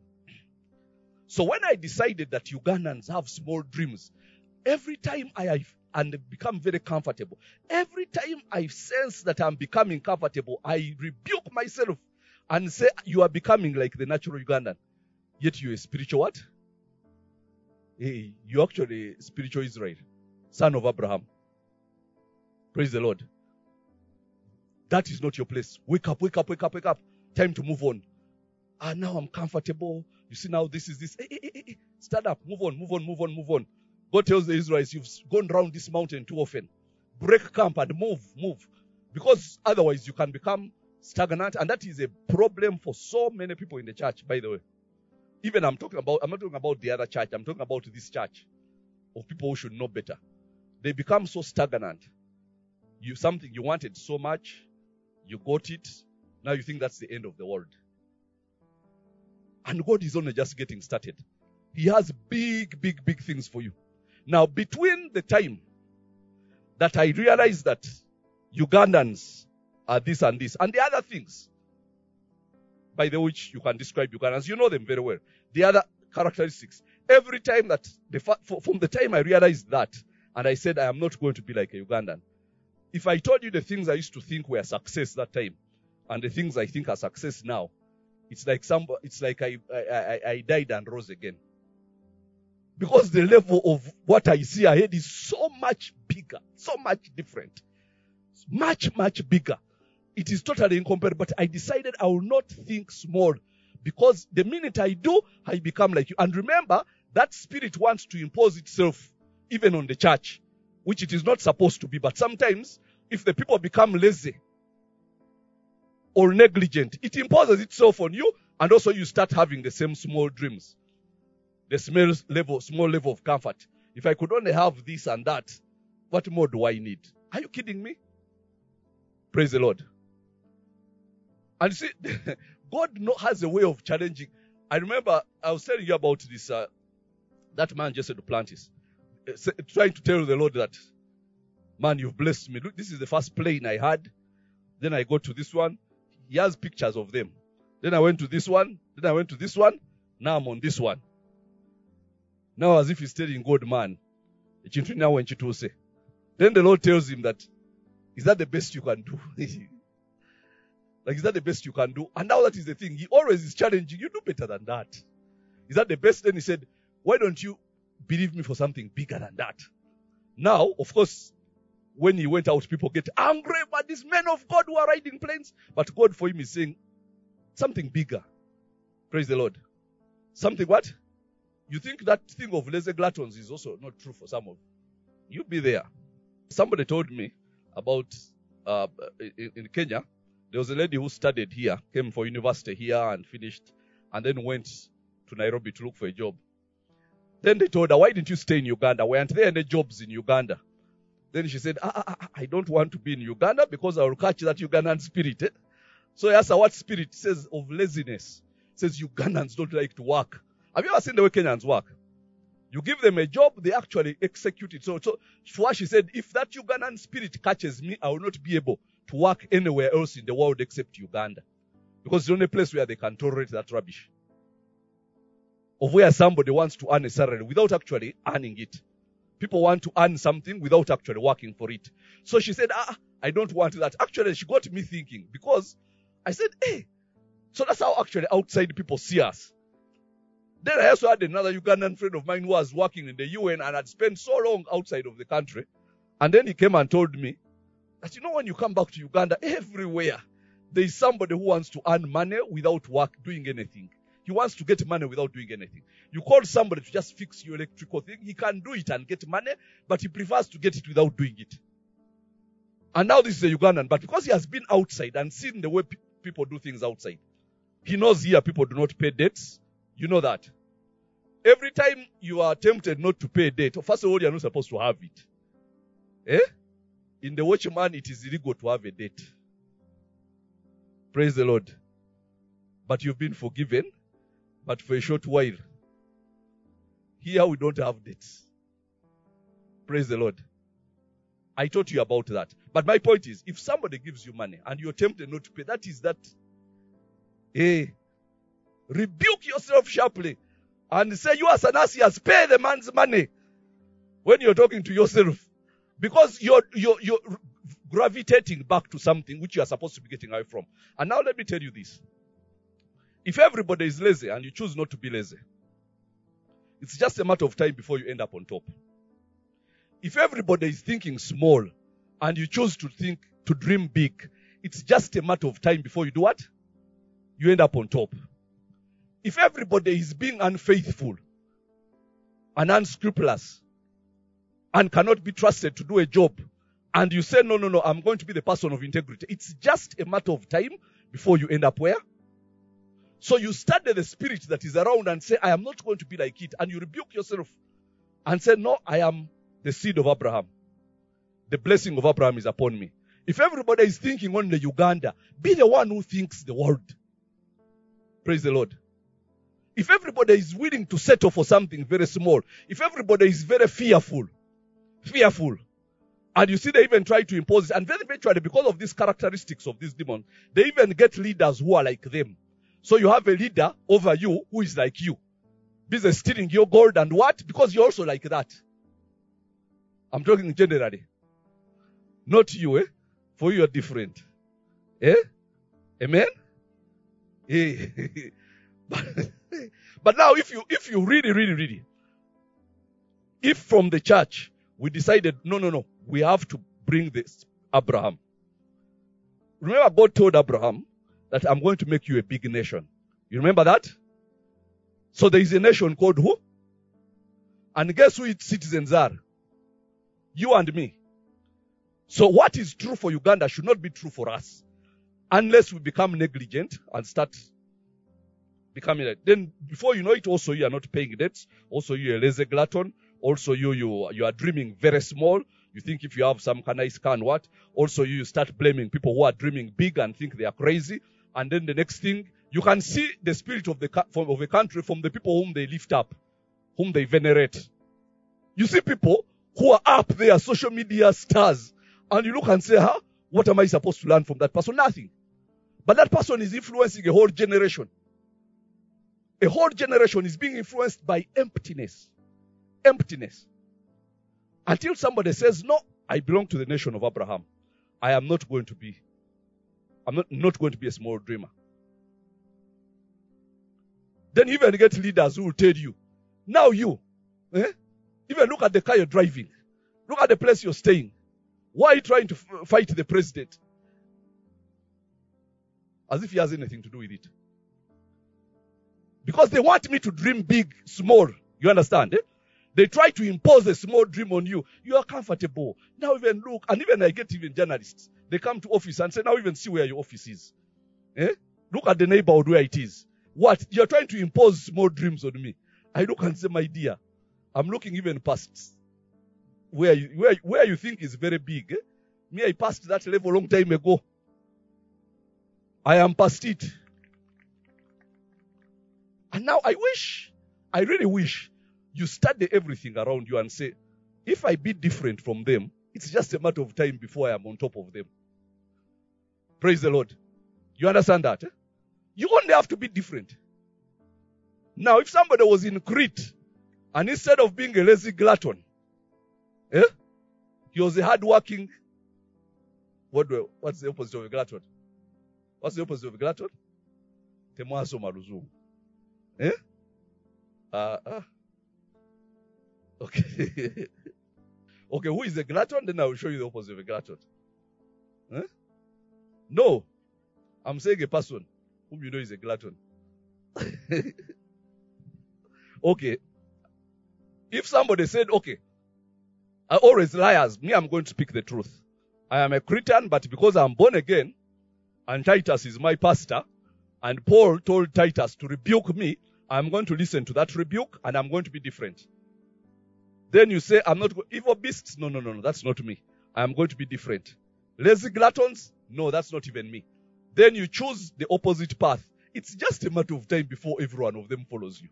So when I decided that Ugandans have small dreams, every time I have and become very comfortable, every time I sense that I'm becoming comfortable, I rebuke myself and say, you are becoming like the natural Ugandan. Yet you're a spiritual what? Hey, you're actually a spiritual Israel, son of Abraham. Praise the Lord. That is not your place. Wake up, wake up, wake up, wake up. Time to move on. Ah, now I'm comfortable. You see, now this is this. Hey, hey, hey, hey. Stand up. Move on, move on, move on, move on. God tells the Israelites, you've gone round this mountain too often. Break camp and move, move. Because otherwise you can become stagnant. And that is a problem for so many people in the church, by the way. Even I'm talking about, I'm not talking about the other church. I'm talking about this church of people who should know better. They become so stagnant. You something you wanted so much, you got it. Now you think that's the end of the world. And God is only just getting started. He has big, big, big things for you. Now, between the time that I realized that Ugandans are this and this, and the other things, by the which you can describe Ugandans, you know them very well. The other characteristics. Every time that, the, from the time I realized that, and I said I am not going to be like a Ugandan, if I told you the things I used to think were success that time, and the things I think are success now, it's like some, it's like I, I, I, I died and rose again. Because the level of what I see ahead is so much bigger, so much different, much, much bigger. It is totally incomparable, but I decided I will not think small, because the minute I do, I become like you. And remember, that spirit wants to impose itself even on the church, which it is not supposed to be. But sometimes, if the people become lazy or negligent, it imposes itself on you, and also you start having the same small dreams. The small level, small level of comfort. If I could only have this and that, what more do I need? Are you kidding me? Praise the Lord. And see, God has a way of challenging. I remember I was telling you about this, uh, that man Jesse Duplantis, uh, trying to tell the Lord that, man, you've blessed me. Look, this is the first plane I had. Then I go to this one. He has pictures of them. Then I went to this one. Then I went to this one. Now I'm on this one. Now as if he's telling God, man, then the Lord tells him that, is that the best you can do? Like, is that the best you can do? And now that is the thing. He always is challenging. You do better than that. Is that the best? Then he said, why don't you believe me for something bigger than that? Now, of course, when he went out, people get angry about these men of God who are riding planes. But God for him is saying something bigger. Praise the Lord. Something what? You think that thing of lazy gluttons is also not true for some of you. You be there. Somebody told me about, uh, in, in Kenya, there was a lady who studied here, came for university here and finished, and then went to Nairobi to look for a job. Then they told her, why didn't you stay in Uganda? Weren't there any jobs in Uganda? Then she said, ah, ah, ah, I don't want to be in Uganda because I will catch that Ugandan spirit. Eh? So I asked her, what spirit? It says of laziness. It says Ugandans don't like to work. Have you ever seen the way Kenyans work? You give them a job, they actually execute it. So, so for her, she said, if that Ugandan spirit catches me, I will not be able to work anywhere else in the world except Uganda. Because it's the only place where they can tolerate that rubbish. Of where somebody wants to earn a salary without actually earning it. People want to earn something without actually working for it. So she said, ah, I don't want that. Actually, she got me thinking, because I said, hey, so that's how actually outside people see us. Then I also had another Ugandan friend of mine who was working in the U N and had spent so long outside of the country. And then he came and told me that, you know, when you come back to Uganda, everywhere there is somebody who wants to earn money without work, doing anything. He wants to get money without doing anything. You call somebody to just fix your electrical thing, he can do it and get money, but he prefers to get it without doing it. And now this is a Ugandan, but because he has been outside and seen the way pe- people do things outside, he knows here people do not pay debts. You know that. Every time you are tempted not to pay a debt, first of all, you are not supposed to have it. Eh? In the watchman, it is illegal to have a debt. Praise the Lord. But you've been forgiven, but for a short while. Here we don't have debts. Praise the Lord. I taught you about that. But my point is, if somebody gives you money and you're tempted not to pay, that is that. Eh? Rebuke yourself sharply and say, you as Ananias, pay the man's money when you're talking to yourself. Because you're, you're, you're gravitating back to something which you are supposed to be getting away from. And now let me tell you this. If everybody is lazy and you choose not to be lazy, it's just a matter of time before you end up on top. If everybody is thinking small and you choose to think, to dream big, it's just a matter of time before you do what? You end up on top. If everybody is being unfaithful and unscrupulous and cannot be trusted to do a job, and you say, no, no, no, I'm going to be the person of integrity, it's just a matter of time before you end up where? So you study the spirit that is around and say, I am not going to be like it. And you rebuke yourself and say, no, I am the seed of Abraham. The blessing of Abraham is upon me. If everybody is thinking only Uganda, be the one who thinks the world. Praise the Lord. If everybody is willing to settle for something very small, if everybody is very fearful, fearful, and you see they even try to impose it, and very eventually because of these characteristics of this demon, they even get leaders who are like them. So you have a leader over you who is like you. Busy stealing your gold and what? Because you're also like that. I'm talking generally. Not you, eh? For you are different. Eh? Amen? Eh. but, but now if you if you really, really, really, if from the church we decided, no, no, no, we have to bring this Abraham. Remember God told Abraham that I'm going to make you a big nation. You remember that? So there is a nation called who? And guess who its citizens are? You and me. So what is true for Uganda should not be true for us. Unless we become negligent and start becoming it. Then before you know it, also you are not paying debts. Also you are a lazy glutton. Also you, you, you are dreaming very small. You think if you have some nice car and what. Also you start blaming people who are dreaming big and think they are crazy. And then the next thing, you can see the spirit of the of a country from the people whom they lift up, whom they venerate. You see people who are up there, social media stars, and you look and say, huh, what am I supposed to learn from that person? Nothing. But that person is influencing a whole generation. A whole generation is being influenced by emptiness. Emptiness. Until somebody says, no, I belong to the nation of Abraham. I am not going to be I'm not, not going to be a small dreamer. Then you even get leaders who will tell you, now you, eh? Even look at the car you're driving. Look at the place you're staying. Why are you trying to f- fight the president? As if he has anything to do with it. Because they want me to dream big, small. You understand? Eh? They try to impose a small dream on you. You are comfortable. Now even look, and even I get even journalists. They come to office and say, now even see where your office is. Eh? Look at the neighborhood where it is. What? You're trying to impose small dreams on me. I look and say, my dear, I'm looking even past where you, where, where you think is very big. Eh? Me, I passed that level a long time ago. I am past it. And now I wish, I really wish You study everything around you and say, if I be different from them, it's just a matter of time before I am on top of them. Praise the Lord. You understand that? Eh? You only have to be different. Now, if somebody was in Crete, and instead of being a lazy glutton, eh, he was a hard-working, what do I, what's the opposite of a glutton? What's the opposite of a glutton? Temwaso maruzungu. Eh? Uh, uh. Okay. Okay, who is a glutton? Then I will show you the opposite of a glutton. Eh? No. I'm saying a person whom you know is a glutton. Okay. If somebody said, okay, I always liars, me, I'm going to speak the truth. I am a Christian, but because I'm born again, and Titus is my pastor, and Paul told Titus to rebuke me, I'm going to listen to that rebuke, and I'm going to be different. Then you say, I'm not, evil beasts, no, no, no, no, that's not me. I'm going to be different. Lazy gluttons, no, that's not even me. Then you choose the opposite path. It's just a matter of time before every one of them follows you.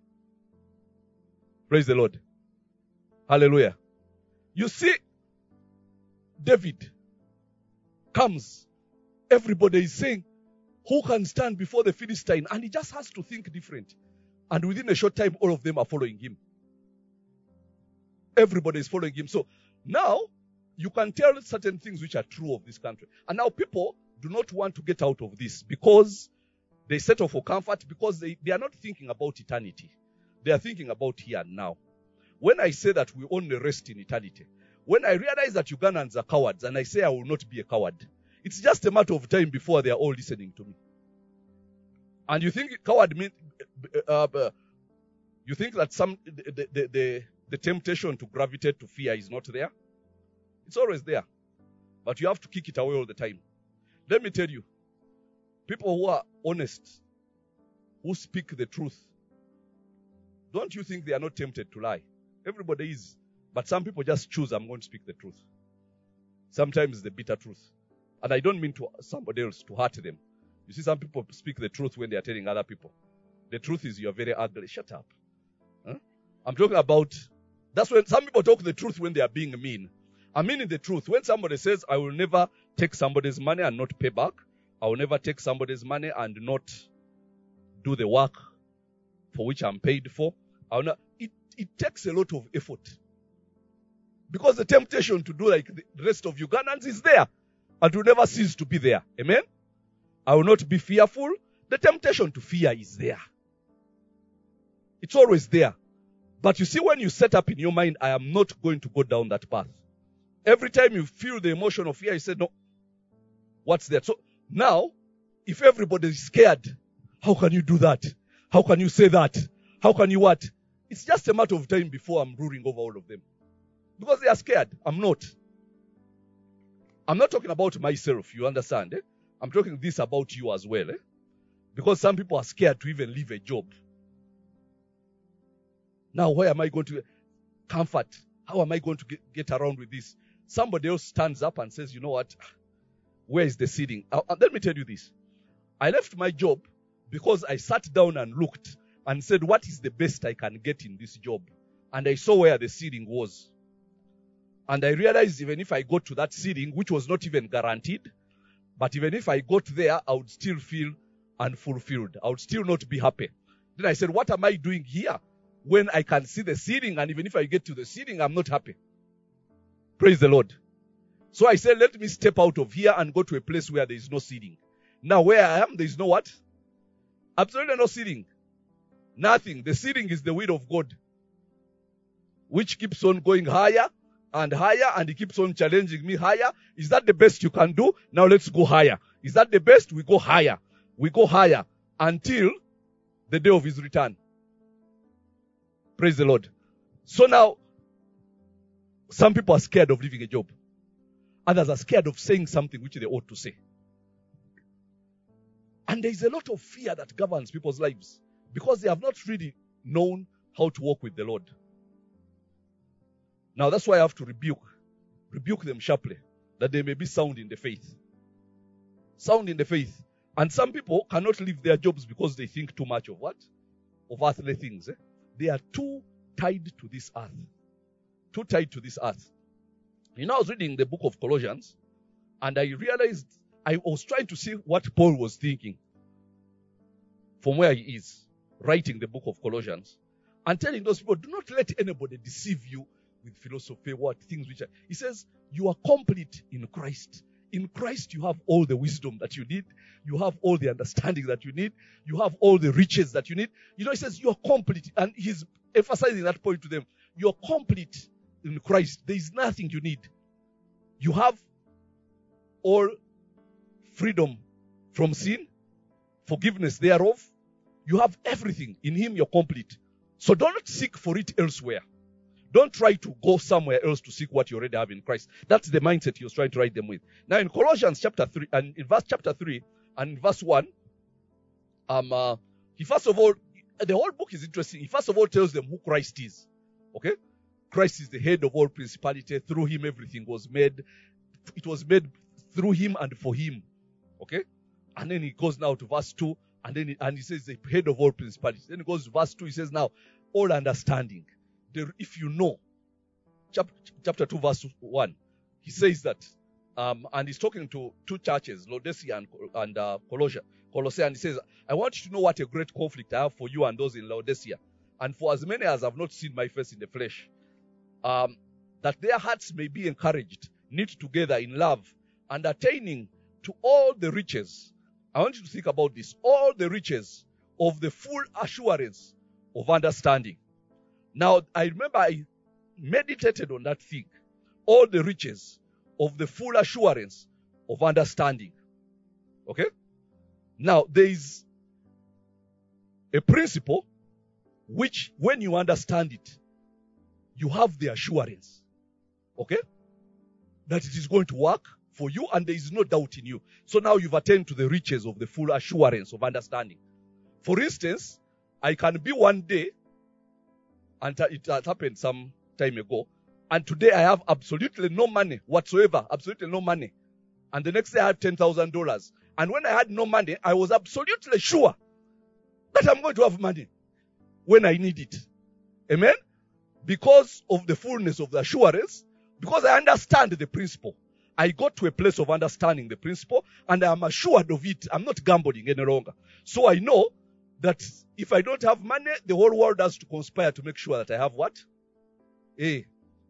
Praise the Lord. Hallelujah. You see, David comes. Everybody is saying, who can stand before the Philistine? And he just has to think different. And within a short time, all of them are following him. Everybody is following him. So now, you can tell certain things which are true of this country. And now people do not want to get out of this because they settle for comfort, because they, they are not thinking about eternity. They are thinking about here and now. When I say that we only rest in eternity, when I realize that Ugandans are cowards and I say I will not be a coward, it's just a matter of time before they are all listening to me. And you think coward means, uh, uh, you think that some the, the, the, the temptation to gravitate to fear is not there? It's always there. But you have to kick it away all the time. Let me tell you, people who are honest, who speak the truth, don't you think they are not tempted to lie? Everybody is. But some people just choose, I'm going to speak the truth. Sometimes the bitter truth. And I don't mean to somebody else to hurt them. You see, some people speak the truth when they are telling other people. The truth is you're very ugly. Shut up. Huh? I'm talking about, that's when some people talk the truth when they are being mean. I mean the truth. When somebody says, I will never take somebody's money and not pay back. I will never take somebody's money and not do the work for which I'm paid for. I will not, it, it takes a lot of effort. Because the temptation to do like the rest of Ugandans is there. And will never cease to be there. Amen? I will not be fearful. The temptation to fear is there. It's always there. But you see, when you set up in your mind, I am not going to go down that path. Every time you feel the emotion of fear, you say, no. What's that? So now, if everybody is scared, how can you do that? How can you say that? How can you what? It's just a matter of time before I'm ruling over all of them. Because they are scared. I'm not. I'm not talking about myself, you understand? Eh? I'm talking this about you as well. Eh? Because some people are scared to even leave a job. Now, where am I going to comfort? How am I going to get, get around with this? Somebody else stands up and says, you know what? Where is the seeding? Uh, let me tell you this. I left my job because I sat down and looked and said, what is the best I can get in this job? And I saw where the seeding was. And I realized even if I got to that seeding, which was not even guaranteed, but even if I got there, I would still feel unfulfilled. I would still not be happy. Then I said, what am I doing here when I can see the seeding, and even if I get to the seeding, I'm not happy? Praise the Lord. So I said, let me step out of here and go to a place where there is no seeding. Now where I am, there is no what? Absolutely no seeding. Nothing. The seeding is the will of God, which keeps on going higher and higher, and he keeps on challenging me higher. Is that the best you can do? Now let's go higher. Is that the best? We go higher. We go higher until the day of his return. Praise the Lord. So now, some people are scared of leaving a job. Others are scared of saying something which they ought to say. And there is a lot of fear that governs people's lives because they have not really known how to walk with the Lord. Now that's why I have to rebuke. Rebuke them sharply, that they may be sound in the faith. Sound in the faith. And some people cannot leave their jobs because they think too much of what? Of earthly things. Eh? They are too tied to this earth. Too tied to this earth. You know, I was reading the book of Colossians, and I realized I was trying to see what Paul was thinking from where he is, writing the book of Colossians, and telling those people, do not let anybody deceive you with philosophy, what things which are. He says, you are complete in Christ. In Christ, you have all the wisdom that you need. You have all the understanding that you need. You have all the riches that you need. You know, he says, you are complete. And he's emphasizing that point to them. You are complete in Christ. There is nothing you need. You have all freedom from sin, forgiveness thereof. You have everything. In him, you're complete. So don't seek for it elsewhere. Don't try to go somewhere else to seek what you already have in Christ. That's the mindset he was trying to write them with. Now in Colossians chapter three, and in verse chapter three, and in verse one, um, uh, he first of all, the whole book is interesting. He first of all tells them who Christ is. Okay? Christ is the head of all principality. Through him everything was made. It was made through him and for him. Okay? And then he goes now to verse two, and then he, and he says the head of all principalities. Then he goes to verse two, he says now, all understanding. The, if you know, chap, chapter two, verse one, he says that, um, and he's talking to two churches, Laodicea and, and uh, Colossia, Colossae, and he says, I want you to know what a great conflict I have for you and those in Laodicea, and for as many as have not seen my face in the flesh, um, that their hearts may be encouraged, knit together in love, and attaining to all the riches. I want you to think about this, all the riches of the full assurance of understanding. Now, I remember I meditated on that thing. All the riches of the full assurance of understanding. Okay? Now, there is a principle which, when you understand it, you have the assurance. Okay? That it is going to work for you and there is no doubt in you. So now you've attained to the riches of the full assurance of understanding. For instance, I can be one day, and it had happened some time ago, and today I have absolutely no money whatsoever, absolutely no money. And the next day I had ten thousand dollars. And when I had no money, I was absolutely sure that I'm going to have money when I need it. Amen? Because of the fullness of the assurance, because I understand the principle. I got to a place of understanding the principle, and I am assured of it. I'm not gambling any longer. So I know that if I don't have money, the whole world has to conspire to make sure that I have what? Eh.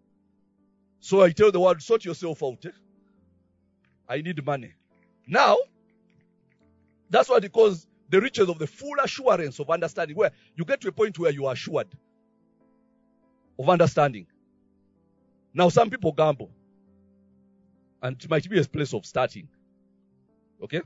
So I tell the world, sort yourself out. Eh? I need money. Now, that's what it calls the riches of the full assurance of understanding, where you get to a point where you are assured of understanding. Now, some people gamble, and it might be a place of starting. Okay?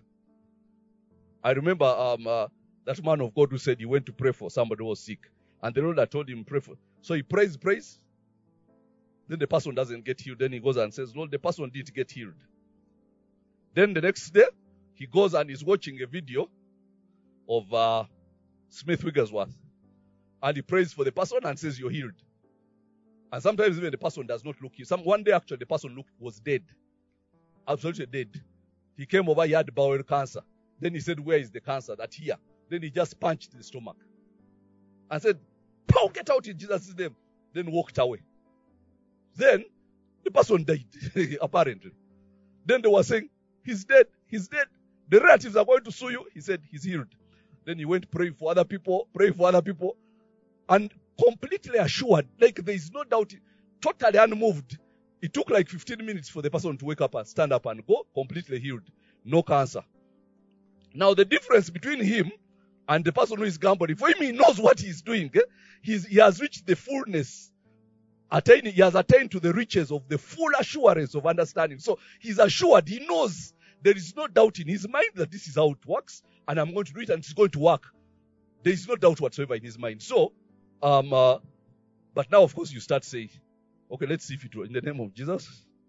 I remember um, uh, that man of God who said he went to pray for somebody who was sick. And the Lord had told him pray for. So he prays, prays. Then the person doesn't get healed. Then he goes and says, Lord, the person did get healed. Then the next day, he goes and is watching a video of uh, Smith Wigglesworth. And he prays for the person and says, you're healed. And sometimes even the person does not look healed. Some, one day actually the person looked, was dead. Absolutely dead. He came over, he had bowel cancer. Then he said, where is the cancer? That here. Then he just punched the stomach. And said, Pow, get out in Jesus' name. Then walked away. Then the person died, apparently. Then they were saying, he's dead, he's dead. The relatives are going to sue you. He said, he's healed. Then he went praying for other people, praying for other people. And completely assured, like there is no doubt, totally unmoved. It took like fifteen minutes for the person to wake up and stand up and go, completely healed. No cancer. Now the difference between him and the person who is gambling, for him he knows what he's doing. Eh? He's, he has reached the fullness. Attained, he has attained to the riches of the full assurance of understanding. So he's assured, he knows, there is no doubt in his mind that this is how it works, and I'm going to do it and it's going to work. There is no doubt whatsoever in his mind. So, um, uh, but now of course you start saying, okay, let's see if it will, in the name of Jesus.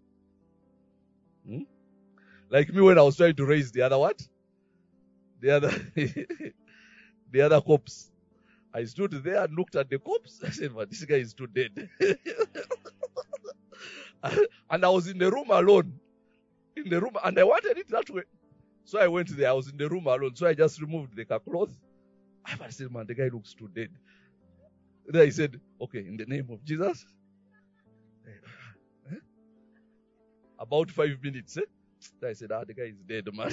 Hmm? Like me when I was trying to raise the other what? The other, the other corpse. I stood there and looked at the corpse. I said, man, this guy is too dead. And I was in the room alone. In the room, and I wanted it that way. So I went there. I was in the room alone. So I just removed the cloth. I said, man, the guy looks too dead. Then he said, okay, in the name of Jesus. Eh? About five minutes. Eh? Then I said, ah, the guy is dead, man.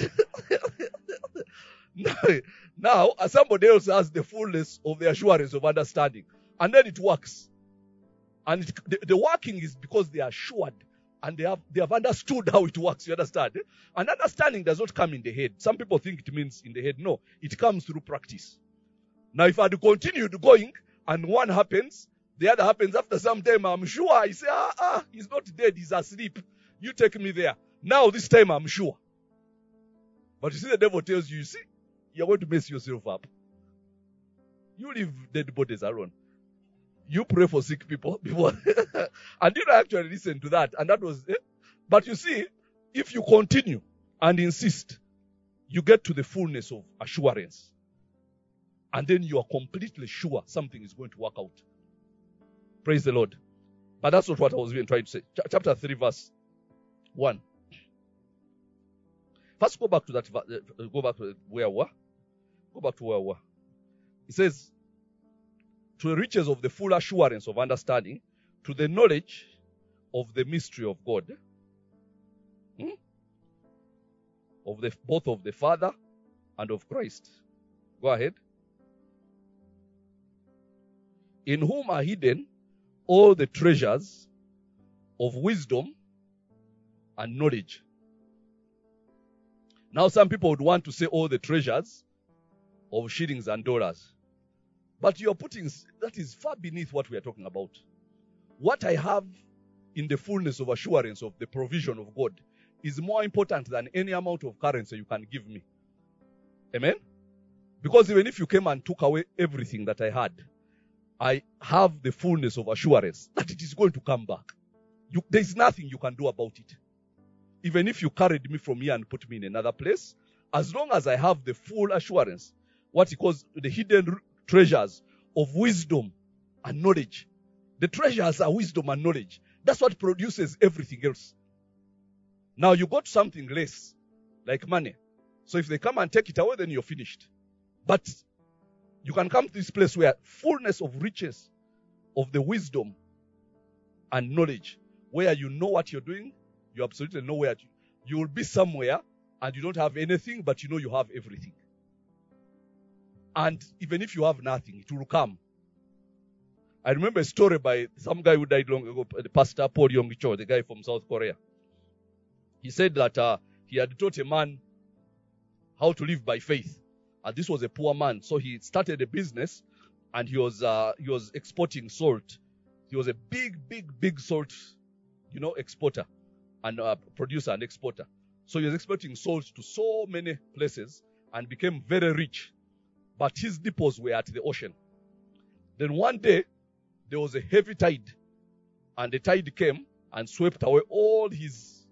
now, now, somebody else has the fullness of the assurance of understanding. And then it works. And it, the, the working is because they are assured and they have they have understood how it works. You understand? And understanding does not come in the head. Some people think it means in the head. No, it comes through practice. Now, if I had continued going and one happens, the other happens after some time, I'm sure. I say, ah, ah, he's not dead, he's asleep. You take me there. Now, this time, I'm sure. But you see, the devil tells you, you see, you're going to mess yourself up. You leave dead bodies alone. You pray for sick people. Before and you don't actually listen to that. And that was it. But you see, if you continue and insist, you get to the fullness of assurance. And then you are completely sure something is going to work out. Praise the Lord. But that's not what I was even trying to say. Ch- chapter three, verse one. First, go back to that. Uh, go back to where we were. Go back to where we were. It says, to the riches of the full assurance of understanding, to the knowledge of the mystery of God, hmm? of the both of the Father and of Christ. Go ahead. In whom are hidden all the treasures of wisdom and knowledge. Now, some people would want to say all the treasures of shillings and dollars. But you're putting, that is far beneath what we are talking about. What I have in the fullness of assurance of the provision of God is more important than any amount of currency you can give me. Amen? Because even if you came and took away everything that I had, I have the fullness of assurance that it is going to come back. You, there is nothing you can do about it. Even if you carried me from here and put me in another place, as long as I have the full assurance, what he calls the hidden treasures of wisdom and knowledge. The treasures are wisdom and knowledge. That's what produces everything else. Now you got something less, like money. So if they come and take it away, then you're finished. But you can come to this place where fullness of riches, of the wisdom and knowledge, where you know what you're doing, you absolutely know where you, you will be somewhere and you don't have anything, but you know you have everything. And even if you have nothing, it will come. I remember a story by some guy who died long ago, the pastor Paul Yonggi-cho, the guy from South Korea. He said that uh, he had taught a man how to live by faith. And this was a poor man. So he started a business and he was uh, he was exporting salt. He was a big, big, big salt, you know, exporter and uh, producer and exporter. So he was exporting salt to so many places and became very rich. But his depots were at the ocean. Then one day, there was a heavy tide. And the tide came and swept away all his,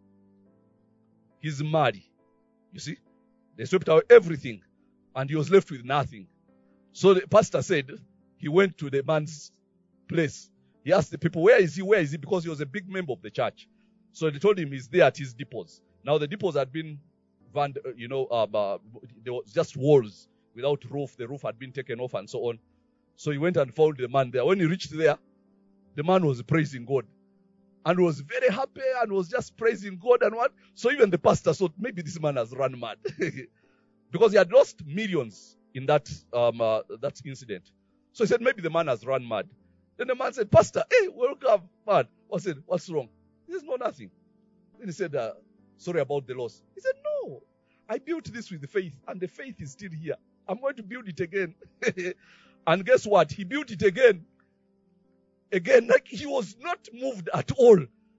his money. You see? They swept away everything. And he was left with nothing. So the pastor said, he went to the man's place. He asked the people, where is he? Where is he? Because he was a big member of the church. So they told him he's there at his depots. Now the depots had been, vand- you know, um, uh, there was just walls without roof. The roof had been taken off and so on. So he went and found the man there. When he reached there, the man was praising God. And was very happy and was just praising God and what. So even the pastor thought, maybe this man has run mad. Because he had lost millions in that um, uh, that incident. So he said, maybe the man has run mad. Then the man said, Pastor, hey, welcome, man. I said, what's wrong? He said, no, nothing. Then he said, uh, sorry about the loss. He said, no, I built this with the faith, and the faith is still here. I'm going to build it again. And guess what? He built it again. Again, like he was not moved at all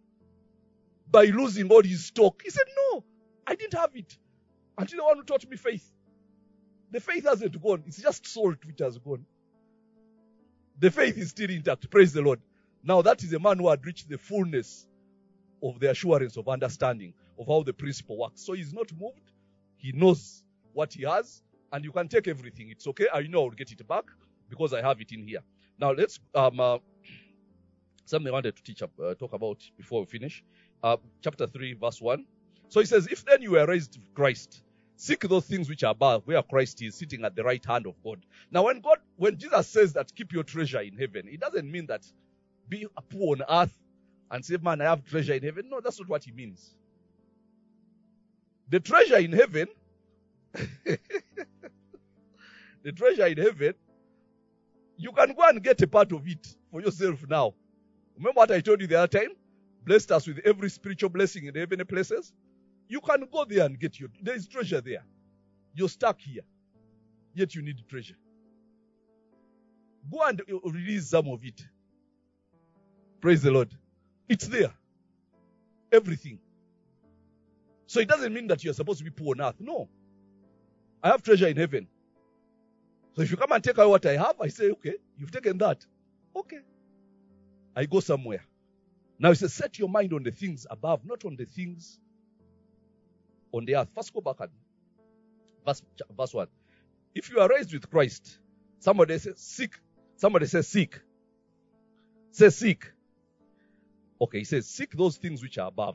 by losing all his stock. He said, no, I didn't have it. Until the one who taught me faith. The faith hasn't gone. It's just salt which has gone. The faith is still intact. Praise the Lord. Now that is a man who had reached the fullness of the assurance of understanding of how the principle works. So he's not moved. He knows what he has. And you can take everything. It's okay. I know I'll get it back because I have it in here. Now let's, um, uh, something I wanted to teach, uh, talk about before we finish. Uh, chapter three, verse one. So he says, if then you were raised with Christ, Seek those things which are above, where Christ is sitting at the right hand of God. Now, when God, when Jesus says that keep your treasure in heaven, it doesn't mean that be poor on earth and say, man, I have treasure in heaven. No, that's not what he means. The treasure in heaven, the treasure in heaven, you can go and get a part of it for yourself now. Remember what I told you the other time? Blessed us with every spiritual blessing in heavenly places. You can go there and get your, there is treasure there. You're stuck here, yet you need treasure. Go and release some of it. Praise the Lord. It's there. Everything. So it doesn't mean that you're supposed to be poor on earth. No. I have treasure in heaven. So if you come and take away what I have, I say, okay, you've taken that. Okay. I go somewhere. Now he says, set your mind on the things above, not on the things on the earth. First go back and verse, verse one. If you are raised with Christ, somebody says seek. Somebody says seek. Say seek. Okay, he says seek those things which are above.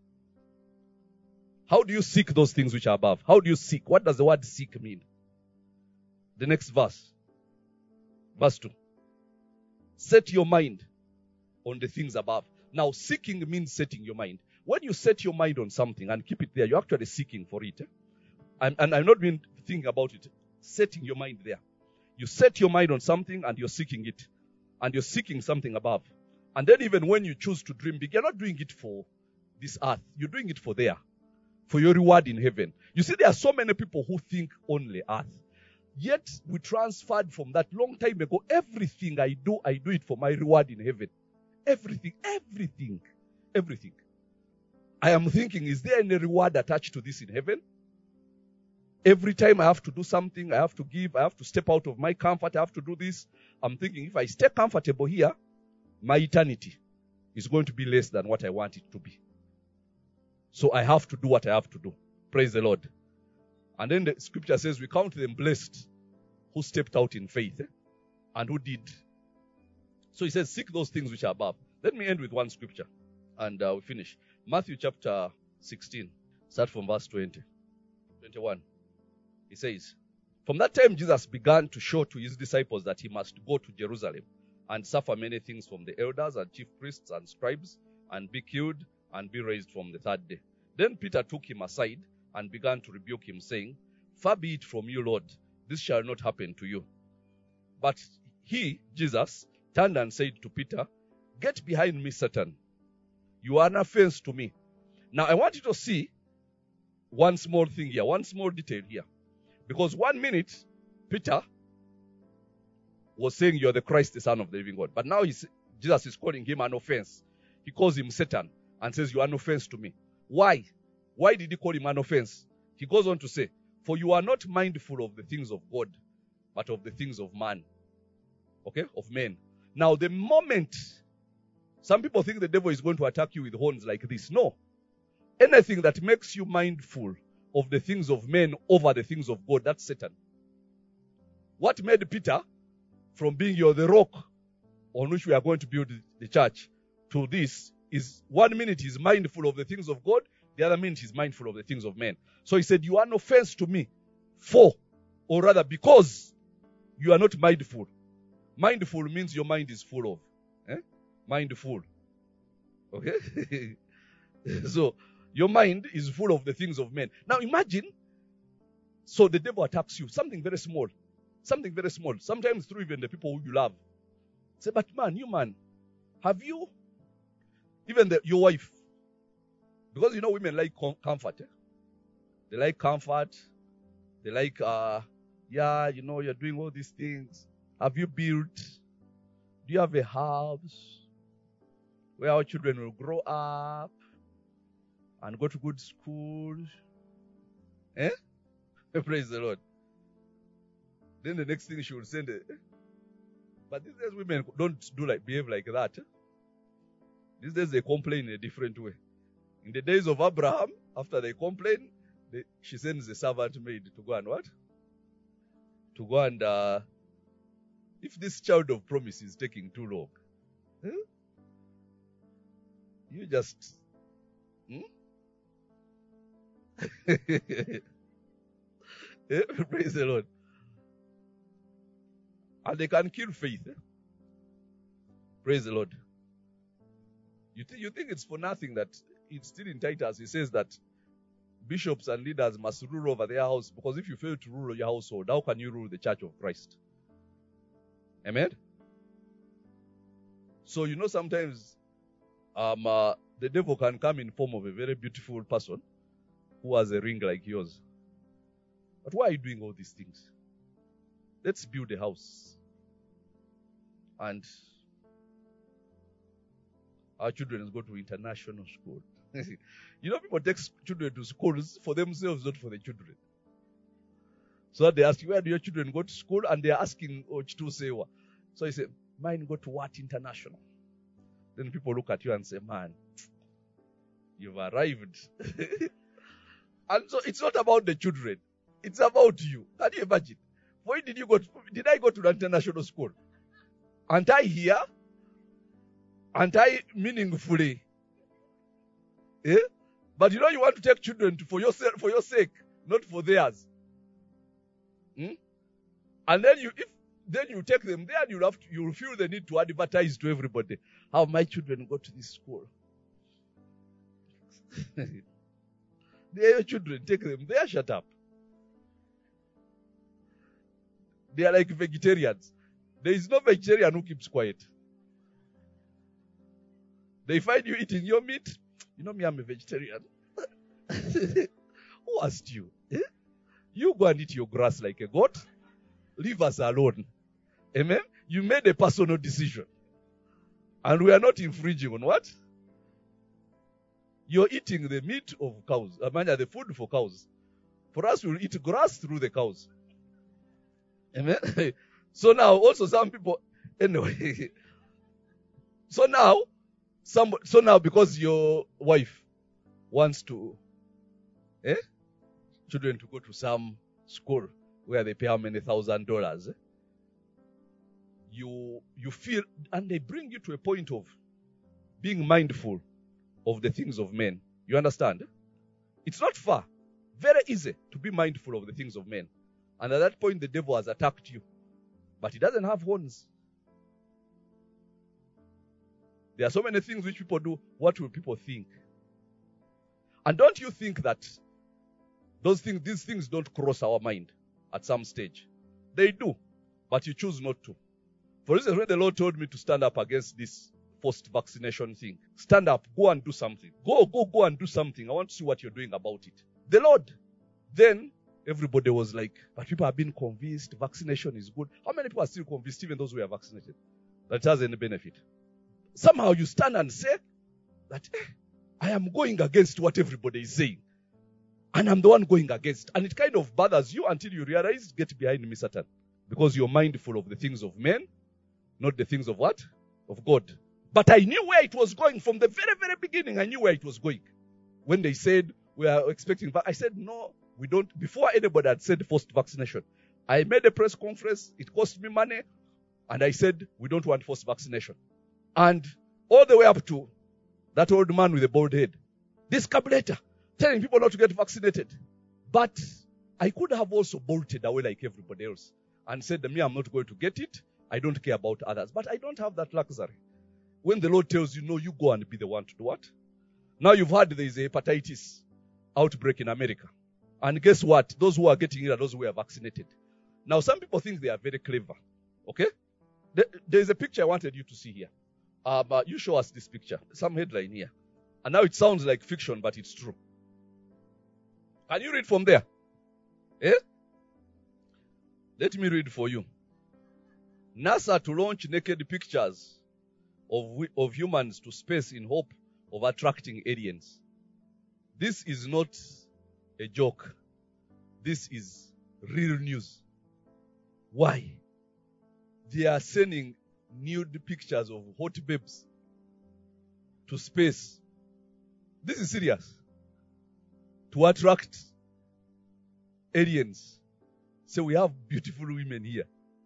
How do you seek those things which are above? How do you seek? What does the word seek mean? The next verse. Verse two. Set your mind on the things above. Now, seeking means setting your mind. When you set your mind on something and keep it there, you're actually seeking for it. Eh? And, and I'm not being thinking about it. Setting your mind there. You set your mind on something and you're seeking it. And you're seeking something above. And then even when you choose to dream big, you're not doing it for this earth. You're doing it for there. For your reward in heaven. You see, there are so many people who think only earth. Yet, we transferred from that long time ago. Everything I do, I do it for my reward in heaven. Everything, everything, everything. I am thinking, is there any reward attached to this in heaven? Every time I have to do something, I have to give, I have to step out of my comfort, I have to do this. I'm thinking, if I stay comfortable here, my eternity is going to be less than what I want it to be. So I have to do what I have to do. Praise the Lord. And then the scripture says we count them blessed who stepped out in faith eh? and who did. So he says, seek those things which are above. Let me end with one scripture and uh, we finish. Matthew chapter sixteen, start from verse twenty, twenty-one. He says, from that time Jesus began to show to his disciples that he must go to Jerusalem and suffer many things from the elders and chief priests and scribes and be killed and be raised from the third day. Then Peter took him aside and began to rebuke him, saying, far be it from you, Lord, this shall not happen to you. But he, Jesus, turned and said to Peter, get behind me, Satan. You are an offense to me. Now I want you to see one small thing here, one small detail here. Because one minute, Peter was saying, you're the Christ, the Son of the living God. But now he's, Jesus is calling him an offense. He calls him Satan and says, you are an offense to me. Why? Why did he call him an offense? He goes on to say, for you are not mindful of the things of God, but of the things of man. Okay? Of men. Now, the moment some people think the devil is going to attack you with horns like this. No. Anything that makes you mindful of the things of men over the things of God, that's Satan. What made Peter from being you're the rock on which we are going to build the church to this is one minute he's mindful of the things of God, the other minute he's mindful of the things of men. So he said, you are no offense to me for, or rather because you are not mindful. Mindful means your mind is full of. Eh? Mindful. Okay? So, your mind is full of the things of men. Now imagine, so the devil attacks you. Something very small. Something very small. Sometimes through even the people who you love. Say, but man, you man, have you, even the, your wife, because you know women like com- comfort. Eh? They like comfort. They like, uh, yeah, you know, you're doing all these things. Have you built? Do you have a house where our children will grow up and go to good schools? Eh? Praise the Lord. Then the next thing she will send it. But these days women don't do like behave like that. Eh? These days they complain in a different way. In the days of Abraham, after they complain, they, she sends the servant maid to go and what? To go and, uh, if this child of promise is taking too long, eh? You just, hmm? Eh? Praise the Lord. And they can kill faith. Eh? Praise the Lord. You, th- you think it's for nothing that it's still in Titus. It says that bishops and leaders must rule over their house, because if you fail to rule your household, how can you rule the church of Christ? Amen? So, you know, sometimes um, uh, the devil can come in form of a very beautiful person who has a ring like yours. But why are you doing all these things? Let's build a house. And our children go to international school. You know, people take children to schools for themselves, not for the children. So they ask, where do your children go to school? And they are asking Ochitu Sewa. So he said, mine go to what international? Then people look at you and say, man, you've arrived. And so it's not about the children. It's about you. Can you imagine? Why did you go to, did I go to the international school? Aren't I here? Aren't I meaningfully? Eh? But you know you want to take children to, for your for your sake, not for theirs. Hmm? And then you if then you take them there and you'll have to, you'll feel the need to advertise to everybody how my children go to this school. They are your children, take them there, shut up. They are like vegetarians. There is no vegetarian who keeps quiet. They find you eating your meat. You know me, I'm a vegetarian. Who asked you? Eh? You go and eat your grass like a goat. Leave us alone. Amen? You made a personal decision. And we are not infringing on what? You're eating the meat of cows. I mean, the food for cows. For us, we'll eat grass through the cows. Amen? So now, also some people, anyway. So now, some, so now because your wife wants to, eh, children to go to some school where they pay how many thousand dollars, eh, you you feel, and they bring you to a point of being mindful of the things of men. You understand? It's not far, very easy to be mindful of the things of men. And at that point, the devil has attacked you, but he doesn't have horns. There are so many things which people do. What will people think? And don't you think that those things, these things don't cross our mind at some stage? They do, but you choose not to. For instance, when the Lord told me to stand up against this forced vaccination thing, stand up, go and do something. Go, go, go and do something. I want to see what you're doing about it. The Lord. Then everybody was like, but people have been convinced vaccination is good. How many people are still convinced, even those who are vaccinated, that it has any benefit? Somehow you stand and say that eh, I am going against what everybody is saying. And I'm the one going against. And it kind of bothers you until you realize, get behind me, Satan. Because you're mindful of the things of men, not the things of what? Of God. But I knew where it was going from the very, very beginning. I knew where it was going. When they said, we are expecting, I said, no, we don't. Before anybody had said forced vaccination, I made a press conference. It cost me money. And I said, we don't want forced vaccination. And all the way up to that old man with a bald head, this carburetor, telling people not to get vaccinated. But I could have also bolted away like everybody else and said to me, I'm not going to get it. I don't care about others. But I don't have that luxury. When the Lord tells you, no, you go and be the one to do what? Now you've heard there is a hepatitis outbreak in America. And guess what? Those who are getting it are those who are vaccinated. Now some people think they are very clever. Okay? There is a picture I wanted you to see here. Uh, but you show us this picture. Some headline here. And now it sounds like fiction, but it's true. Can you read from there? Eh? Let me read for you. NASA to launch naked pictures of, of humans to space in hope of attracting aliens. This is not a joke. This is real news. Why? They are sending nude pictures of hot babes to space. This is serious. To attract aliens. So we have beautiful women here.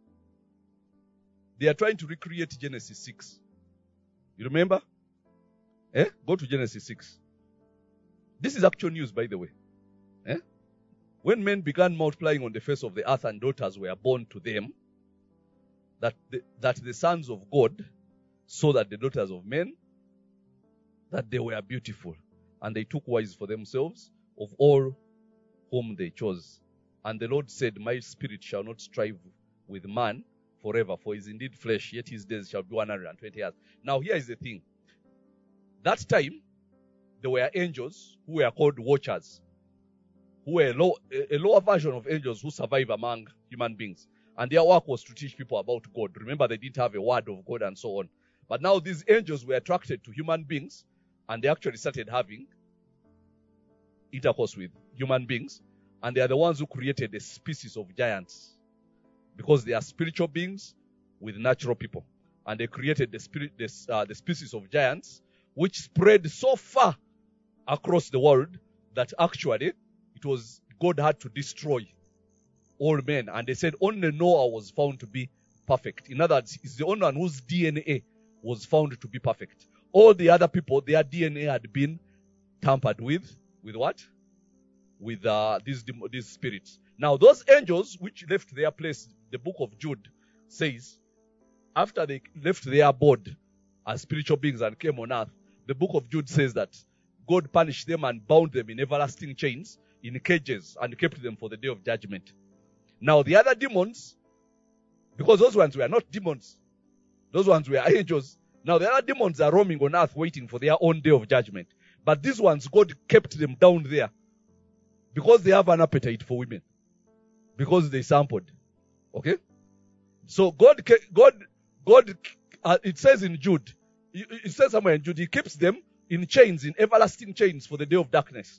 They are trying to recreate Genesis six. You remember? Eh? Go to Genesis six. This is actual news, by the way. Eh? when men began multiplying on the face of the earth and daughters were born to them, that the, that the sons of God saw that the daughters of men, that they were beautiful, and they took wives for themselves of all whom they chose. And the Lord said, my spirit shall not strive with man forever, for he is indeed flesh, yet his days shall be one hundred twenty years. Now here is the thing. That time, there were angels who were called watchers, who were a, low, a lower version of angels who survive among human beings. And their work was to teach people about God. Remember, they didn't have a word of God and so on. But now these angels were attracted to human beings, and they actually started having intercourse with human beings. And they are the ones who created a species of giants, because they are spiritual beings with natural people. And they created the, spirit, this, uh, the species of giants, which spread so far across the world that actually it was God had to destroy all men. And they said only Noah was found to be perfect. In other words, he's the only one whose D N A was found to be perfect. All the other people, their D N A had been tampered with. With what? With uh, these, these spirits. Now, those angels which left their place, the book of Jude says, after they left their abode as spiritual beings and came on earth, the book of Jude says that God punished them and bound them in everlasting chains, in cages, and kept them for the day of judgment. Now, the other demons, because those ones were not demons, those ones were angels. Now, the other demons are roaming on earth waiting for their own day of judgment. But these ones, God kept them down there because they have an appetite for women, because they sampled. Okay? So God, God, God, uh, it says in Jude, it says somewhere in Jude, he keeps them in chains, in everlasting chains for the day of darkness.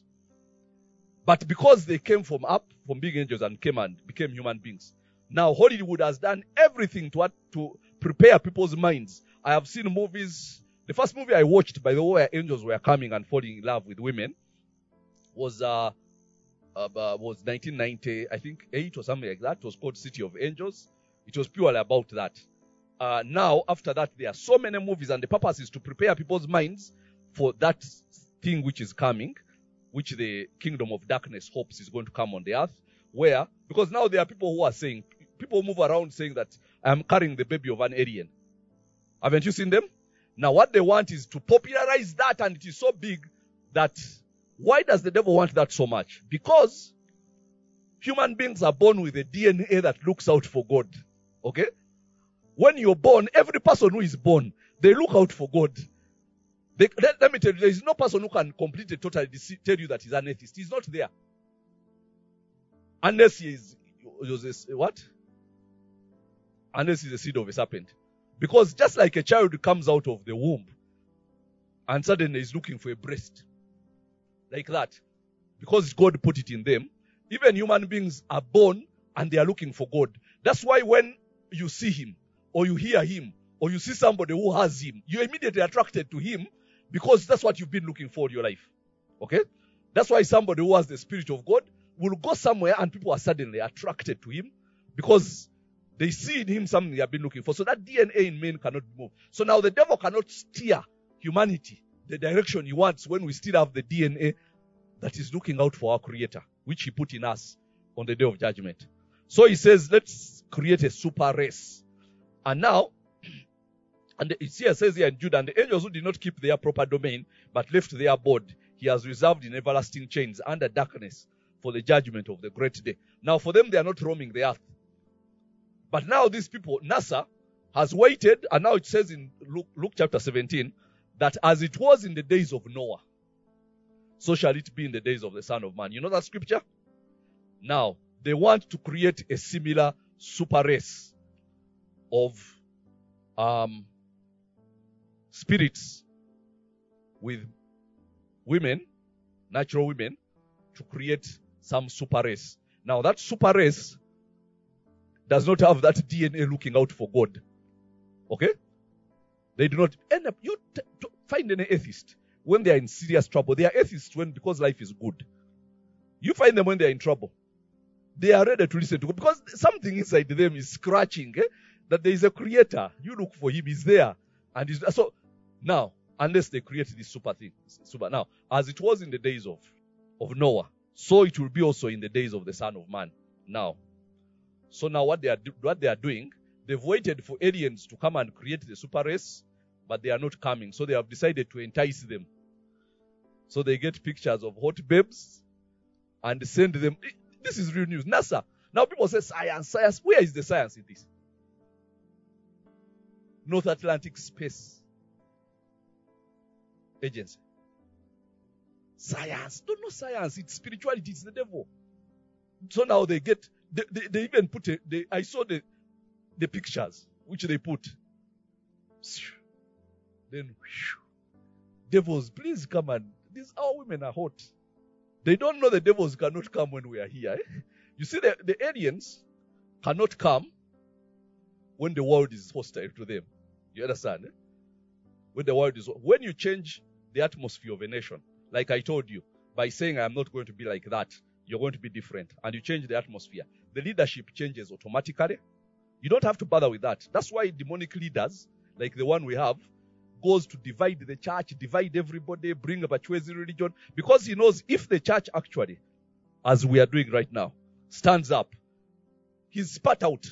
But because they came from up, from being angels and came and became human beings, now Hollywood has done everything to, to prepare people's minds. I have seen movies. The first movie I watched, by the way, where angels were coming and falling in love with women, was uh, uh, was nineteen ninety, I think, eight or something like that. It was called City of Angels. It was purely about that. Uh, now, after that, there are so many movies, and the purpose is to prepare people's minds for that thing which is coming, which the kingdom of darkness hopes is going to come on the earth. Where, because now there are people who are saying, people move around saying that I am carrying the baby of an alien. Haven't you seen them? Now what they want is to popularize that, and it is so big that, why does the devil want that so much? Because human beings are born with a D N A that looks out for God. Okay? When you're born, every person who is born, they look out for God. They, let, let me tell you, there is no person who can completely totally tell you that he's an atheist. He's not there. Unless he is, is a, what? Unless he's a seed of a serpent. Because just like a child comes out of the womb and suddenly is looking for a breast, like that, because God put it in them, even human beings are born and they are looking for God. That's why when you see him, or you hear him, or you see somebody who has him, you're immediately attracted to him, because that's what you've been looking for in your life. Okay? That's why somebody who has the Spirit of God will go somewhere and people are suddenly attracted to him, because they see in him something they have been looking for. So that D N A in men cannot move. So now the devil cannot steer humanity the direction he wants when we still have the D N A that is looking out for our Creator, which he put in us on the day of judgment. So he says, let's create a super race. And now, and it here says here in Jude, and the angels who did not keep their proper domain, but left their abode, he has reserved in everlasting chains under darkness for the judgment of the great day. Now for them, they are not roaming the earth. But now these people, NASA, has waited, and now it says in Luke, Luke chapter seventeen, that as it was in the days of Noah, so shall it be in the days of the Son of Man. You know that scripture? Now, they want to create a similar super race of um, spirits with women, natural women, to create some super race. Now, that super race does not have that D N A looking out for God. Okay? They do not end up, you t- t- find any atheist when they are in serious trouble. They are atheists when, because life is good. You find them when they are in trouble. They are ready to listen to God, because something inside them is scratching, eh? That there is a creator. You look for him, he's there. And he's, so, now, unless they create this super thing, super. Now, as it was in the days of, of Noah, So it will be also in the days of the Son of Man. Now, so now what they are do- what they are doing, they've waited for aliens to come and create the super race, but they are not coming. So they have decided to entice them. So they get pictures of hot babes and send them. This is real news. NASA. Now people say science, science. Where is the science in this? North Atlantic Space Agency. Science. Don't know science. It's spirituality. It's the devil. So now they get, they, they, they even put, a, they, I saw the, the pictures which they put. Then, whew, devils, please come and, these our women are hot. They don't know the devils cannot come when we are here. Eh? You see, the, the aliens cannot come when the world is hostile to them. You understand? Eh? When the world is, when you change the atmosphere of a nation, like I told you, by saying I am not going to be like that, you're going to be different, and you change the atmosphere, the leadership changes automatically. You don't have to bother with that. That's why demonic leaders, like the one we have, goes to divide the church, divide everybody, bring a Bachwezi religion, because he knows if the church actually, as we are doing right now, stands up, he's spat out.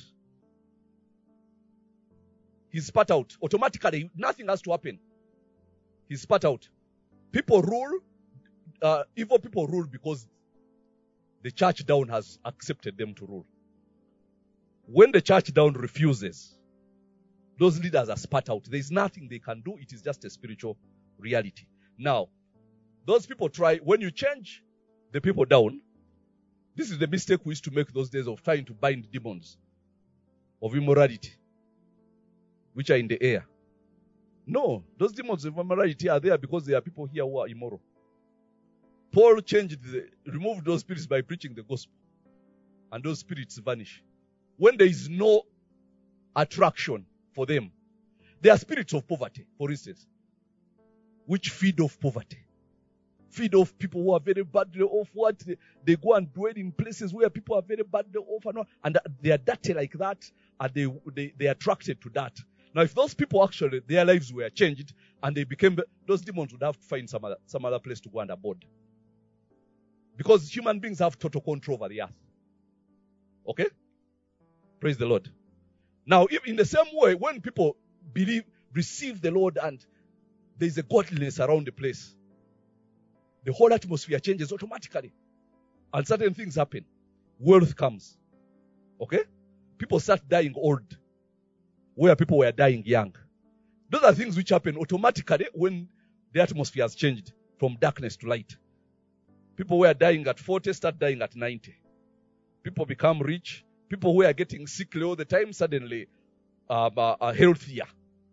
He's spat out. Automatically, nothing has to happen. He's spat out. People rule, uh, evil people rule because the church down has accepted them to rule. When the church down refuses, those leaders are spat out. There is nothing they can do. It is just a spiritual reality. Now, those people try, when you change the people down, this is the mistake we used to make those days of trying to bind demons of immorality, which are in the air. No, those demons of immorality are there because there are people here who are immoral. Paul changed the, removed those spirits by preaching the gospel. And those spirits vanish. When there is no attraction for them. They are spirits of poverty, for instance, which feed off poverty. Feed off people who are very badly off. What they, they go and dwell in places where people are very badly off and, all, and they are dirty like that, and they, they, they are attracted to that. Now, if those people actually, their lives were changed, and they became, those demons would have to find some other, some other place to go and abode. Because human beings have total control over the earth. Okay? Praise the Lord. Now, if in the same way, when people believe, receive the Lord, and there is a godliness around the place, the whole atmosphere changes automatically. And certain things happen. Wealth comes. Okay? People start dying old, where people were dying young. Those are things which happen automatically when the atmosphere has changed from darkness to light. People who are dying at forty start dying at ninety. People become rich. People who are getting sick all the time suddenly um, are, are healthier.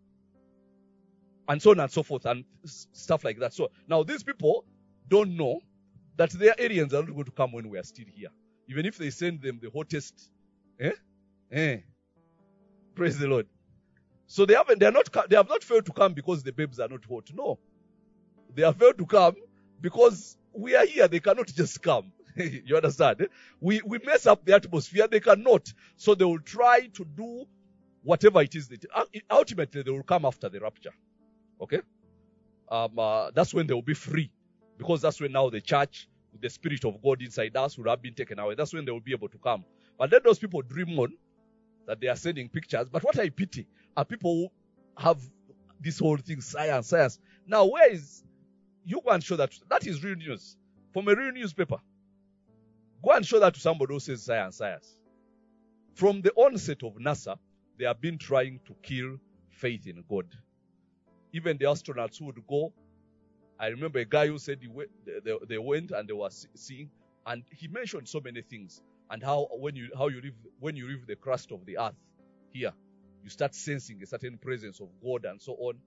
And so on and so forth and stuff like that. So now these people don't know that their aliens are not going to come when we are still here. Even if they send them the hottest. Eh? Eh. Praise the Lord. So they haven't, they are not, they have not failed to come because the babes are not hot. No. They have failed to come because we are here. They cannot just come. You understand? We, we mess up the atmosphere. They cannot. So they will try to do whatever it is. That, ultimately, they will come after the rapture. Okay? Um, uh, that's when they will be free. Because that's when now the church, with the Spirit of God inside us, will have been taken away. That's when they will be able to come. But let those people dream on that they are sending pictures. But what I pity are people who have this whole thing, science, science. Now, where is, you go and show that, that is real news. From a real newspaper. Go and show that to somebody who says science, science. From the onset of NASA, they have been trying to kill faith in God. Even the astronauts who would go, I remember a guy who said he went, they, they went and they were seeing, and he mentioned so many things, and how when you how you leave when you leave the crust of the earth here, you start sensing a certain presence of God and so on.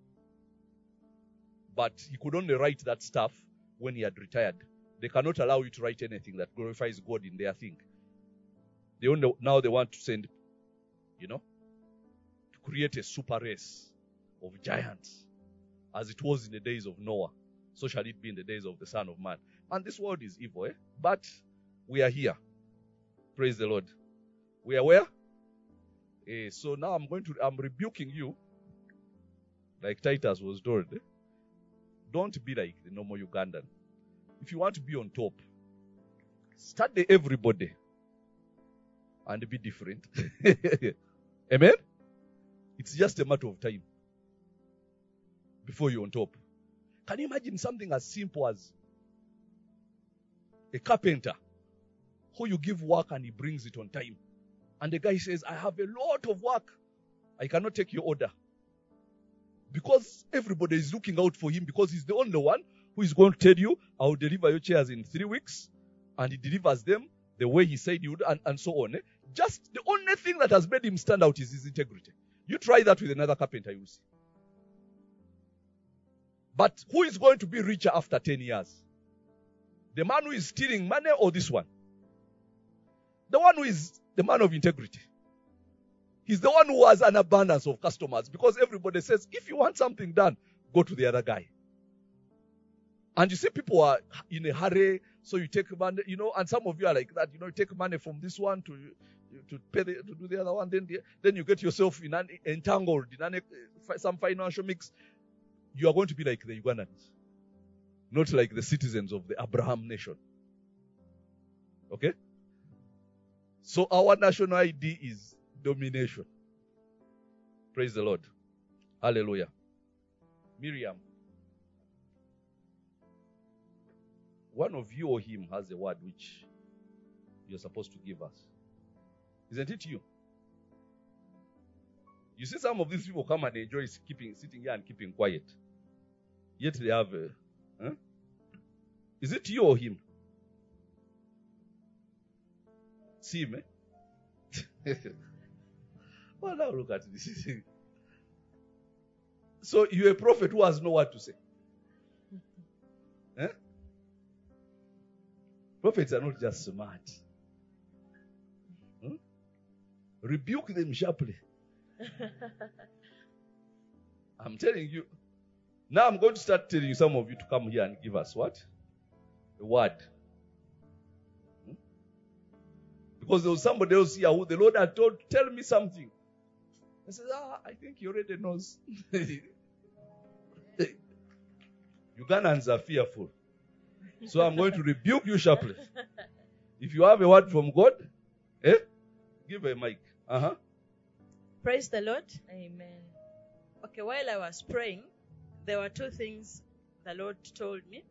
But he could only write that stuff when he had retired. They cannot allow you to write anything that glorifies God in their thing. They only, now they want to send, you know, to create a super race of giants, as it was in the days of Noah. So shall it be in the days of the Son of Man. And this world is evil, eh? But we are here. Praise the Lord. We are where? Eh, so now I'm going to, I'm rebuking you, like Titus was told. Eh? Don't be like the normal Ugandan. If you want to be on top, Study everybody and be different. Amen? It's just a matter of time before you're on top. Can you imagine something as simple as a carpenter who you give work and he brings it on time? And the guy says, I have a lot of work. I cannot take your order. Because everybody is looking out for him, because he's the only one who is going to tell you, I will deliver your chairs in three weeks. And he delivers them the way he said he would, and, and so on. Eh? Just the only thing that has made him stand out is his integrity. You try that with another carpenter, you will see. But who is going to be richer after ten years? The man who is stealing money or this one? The one who is the man of integrity. He's the one who has an abundance of customers, because everybody says, if you want something done, go to the other guy. And you see people are in a hurry, so you take money, you know, and some of you are like that, you know, you take money from this one to to pay the, to do the other one, then the, then you get yourself in an, entangled in an, some financial mix. You are going to be like the Ugandans, not like the citizens of the Abraham nation. Okay? So our national I D is domination. Praise the Lord. Hallelujah. Miriam. One of you or him has a word which you're supposed to give us. Isn't it you? You see, some of these people come and enjoy keeping, sitting here and keeping quiet. Yet they have a... Huh? Is it you or him? See him, eh? Well, now look at this. So you're a prophet who has no word to say. Eh? Prophets are not just smart. Hmm? Rebuke them sharply. I'm telling you. Now I'm going to start telling some of you to come here and give us what? A word. Hmm? Because there was somebody else here who the Lord had told, tell me something. I said, ah, I think he already knows. Ugandans are fearful. So I'm going to rebuke you sharply. If you have a word from God, eh? Give a mic. Uh-huh. Praise the Lord. Amen. Okay, while I was praying, there were two things the Lord told me.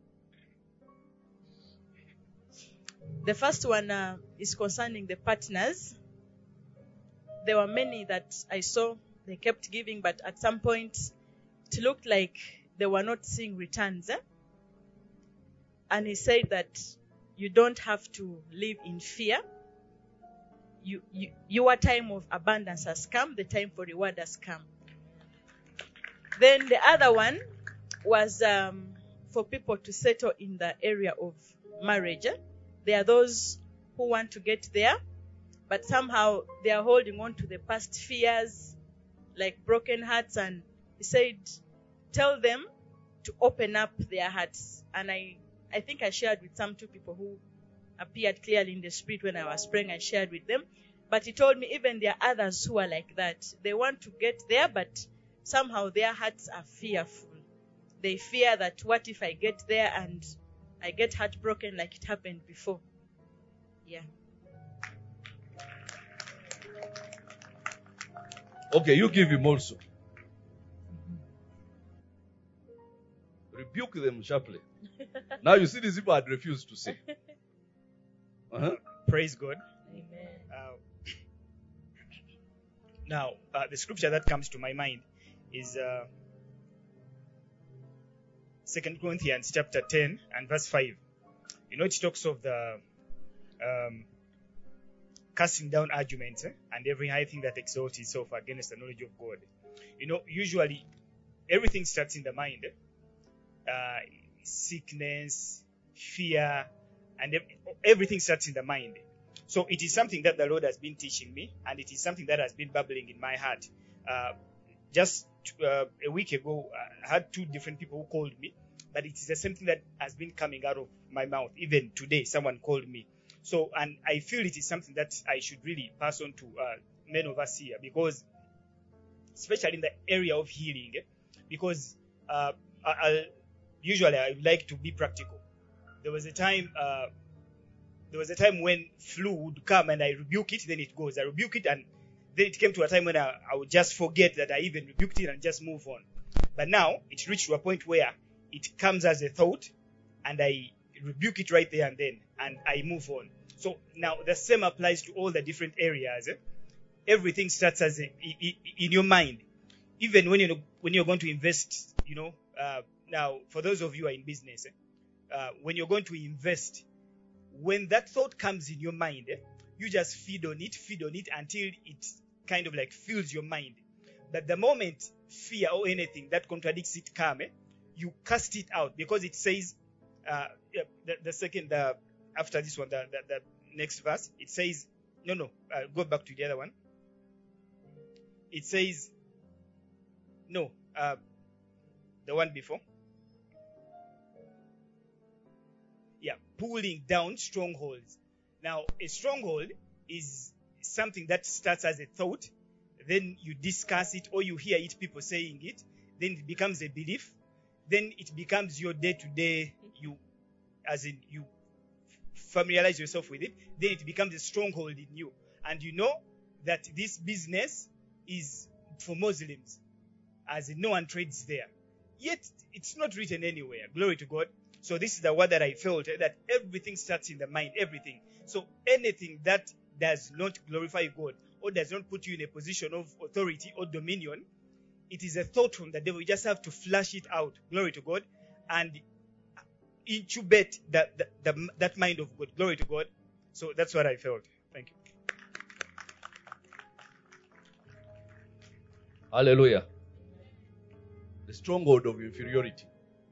The first one uh, is concerning the partners. There were many that I saw, they kept giving, but at some point, it looked like they were not seeing returns. Eh? And he said that you don't have to live in fear. You, you, your time of abundance has come. The time for reward has come. Then the other one was um, for people to settle in the area of marriage. Eh? There are those who want to get there, but somehow they are holding on to the past fears, like broken hearts. And he said, tell them to open up their hearts. And I, I think I shared with some two people who appeared clearly in the spirit when I was praying. I shared with them. But he told me even there are others who are like that. They want to get there, but somehow their hearts are fearful. They fear that what if I get there and I get heartbroken like it happened before. Yeah. Okay, you give him also. Rebuke them sharply. Now you see these people had refused to say. Uh-huh. Praise God. Amen. Uh, now, uh, the scripture that comes to my mind is uh, Second Corinthians chapter ten and verse five. You know, it talks of the um, casting down arguments eh, and every high thing that exalts itself against the knowledge of God. You know, usually everything starts in the mind. Eh? Uh, sickness, fear, and everything starts in the mind. So it is something that the Lord has been teaching me, and it is something that has been bubbling in my heart. Uh, just uh, a week ago, I had two different people who called me, but it is the same thing that has been coming out of my mouth. Even today, someone called me. So, and I feel it is something that I should really pass on to uh, men of us here, because, especially in the area of healing, because uh, I, usually I like to be practical. There was a time uh, there was a time when flu would come and I rebuke it, then it goes. I rebuke it, and then it came to a time when I, I would just forget that I even rebuked it and just move on. But now it reached to a point where it comes as a thought, and I rebuke it right there and then, and I move on. So now the same applies to all the different areas. Eh? Everything starts as a, in, in your mind. Even when you're when you're going to invest, you know. Uh, now, for those of you who are in business, eh, uh, when you're going to invest, when that thought comes in your mind, eh, you just feed on it, feed on it until it kind of like fills your mind. But the moment fear or anything that contradicts it comes, eh, you cast it out, because it says, uh, yeah, the, the second, the, after this one, the, the, the next verse, it says, no, no, uh, go back to the other one. It says, no, uh, the one before. Yeah, pulling down strongholds. Now, a stronghold is something that starts as a thought, then you discuss it or you hear it, people saying it, then it becomes a belief, then it becomes your day-to-day, you, as in you familiarize yourself with it, then it becomes a stronghold in you. And you know that this business is for Muslims, as in no one trades there. Yet, it's not written anywhere. Glory to God. So this is the word that I felt, eh, that everything starts in the mind, everything. So anything that does not glorify God or does not put you in a position of authority or dominion, it is a thought from the devil. You just have to flush it out. Glory to God. And incubate that, that, that, that mind of God. Glory to God. So that's what I felt. Thank you. Hallelujah. The stronghold of inferiority.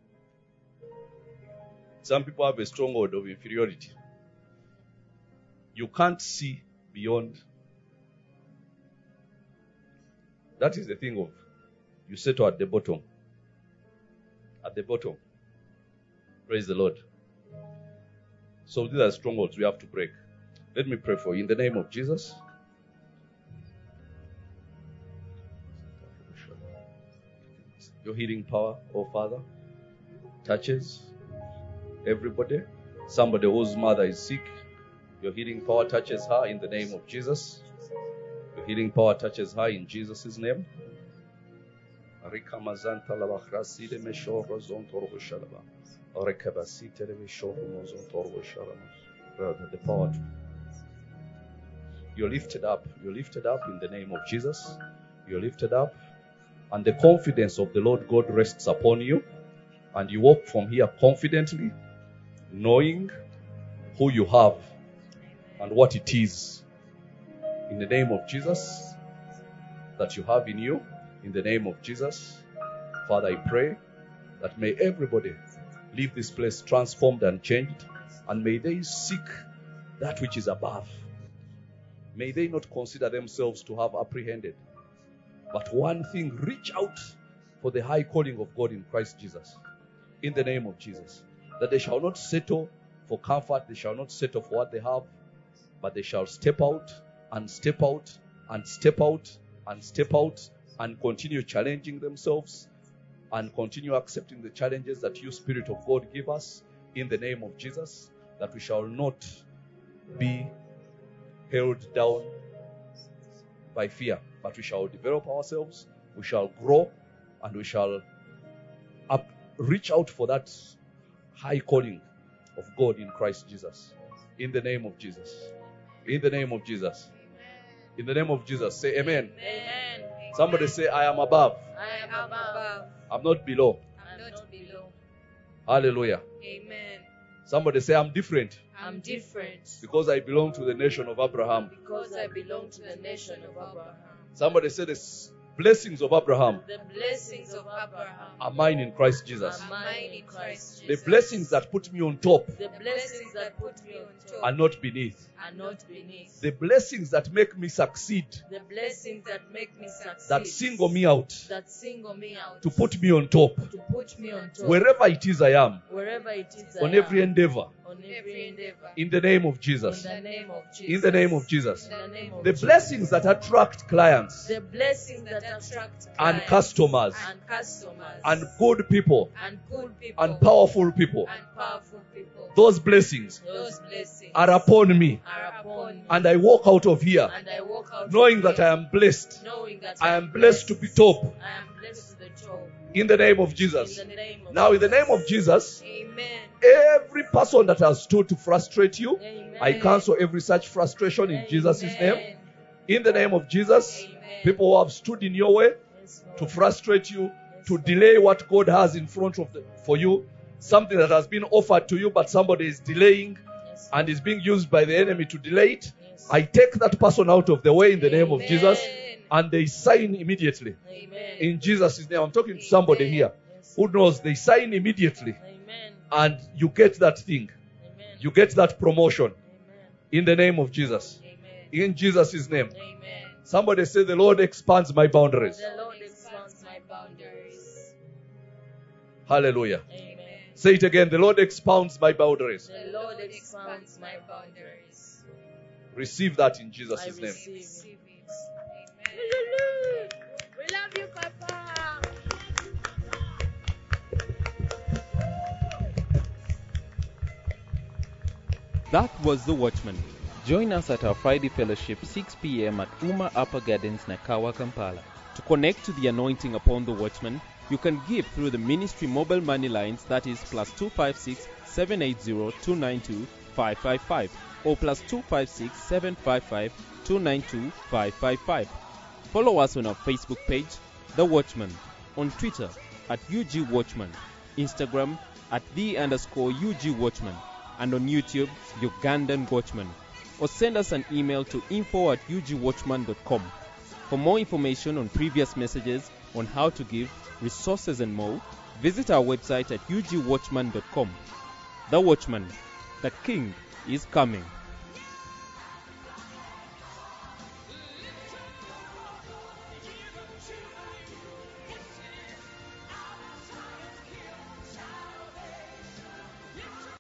Some people have a stronghold of inferiority. You can't see beyond. That is the thing of, you settle at the bottom. At the bottom. Praise the Lord. So these are strongholds we have to break. Let me pray for you in the name of Jesus. Your healing power, oh Father, touches everybody. Somebody whose mother is sick, your healing power touches her in the name of Jesus. Your healing power touches her in Jesus' name. The power to, you're lifted up. You're lifted up in the name of Jesus. You're lifted up. And the confidence of the Lord God rests upon you. And you walk from here confidently, knowing who you have and what it is. In the name of Jesus, that you have in you. In the name of Jesus, Father, I pray that may everybody leave this place transformed and changed. And may they seek that which is above. May they not consider themselves to have apprehended. But one thing, reach out for the high calling of God in Christ Jesus. In the name of Jesus. That they shall not settle for comfort. They shall not settle for what they have. But they shall step out and step out and step out and step out and continue challenging themselves and continue accepting the challenges that you, Spirit of God, give us in the name of Jesus. That we shall not be held down by fear, but we shall develop ourselves, we shall grow, and we shall up, reach out for that high calling of God in Christ Jesus. In the name of Jesus. In the name of Jesus. In the name of Jesus. Say amen. Amen. Somebody say, I am above. I am above. I'm not below. I'm not below. Hallelujah. Amen. Somebody say, I'm different. I'm different. Because I belong to the nation of Abraham. Because I belong to the nation of Abraham. Somebody say, the blessings of Abraham The blessings of Abraham are mine in Christ Jesus. are mine in Christ The Jesus. blessings that put me on top The blessings that put me on top are not beneath. are not beneath. The blessings that make me succeed, The blessings that make me succeed. that single me out, That single me out. to put me on top, To put me on top. wherever it is I am, Wherever it is I on am. every endeavor, On every endeavor. in the name of In Jesus. the name of Jesus. In the name of Jesus. In the name of The Jesus. blessings that attract clients, The blessings that attract and clients customers and customers and good people and good people and powerful people. and powerful people. Those blessings Those blessings are upon me, are upon me. and I walk out of here And I walk out knowing of that here, I am blessed. knowing that I am blessed to be top I am blessed to the top. in the name of In Jesus. the name of Now, in the Jesus. name of Jesus, Amen. every person that has stood to frustrate you, Amen. I cancel every such frustration in Jesus' Amen. name. In the name of Jesus, Amen. people who have stood in your way Yes, to Lord. frustrate you, Yes, to Lord. delay what God has in front of the, for you, something that has been offered to you, but somebody is delaying Yes, and is being used by the enemy to delay it. yes. I take that person out of the way in the name of Amen. Jesus, and they sign immediately Amen. in Jesus' name. I'm talking to somebody Amen. here Yes. who knows they sign immediately, Amen. and you get that thing, Amen. you get that promotion Amen. in the name of Jesus. Amen. In Jesus' name. Amen. Somebody say, the Lord expands my boundaries. The Lord expands my boundaries. Hallelujah. Amen. Say it again. The Lord expands my boundaries. The Lord expands my boundaries. Receive that in I Jesus' name. receive it. Amen. We love you, Papa. That was The Watchman. Join us at our Friday fellowship six p.m. at Uma Upper Gardens, Nakawa, Kampala. To connect to the anointing upon The Watchman, you can give through the ministry mobile money lines, that is plus two five six, seven eight zero, two nine two, five five five or plus two five six, seven five five, two nine two, five five five. Follow us on our Facebook page, The Watchman, on Twitter at U G Watchman, Instagram at the underscore U G Watchman, and on YouTube, Ugandan Watchman. Or send us an email to info at u g watchman dot com. For more information on previous messages, on how to give, resources and more, visit our website at u g watchman dot com. The Watchman, the King is coming.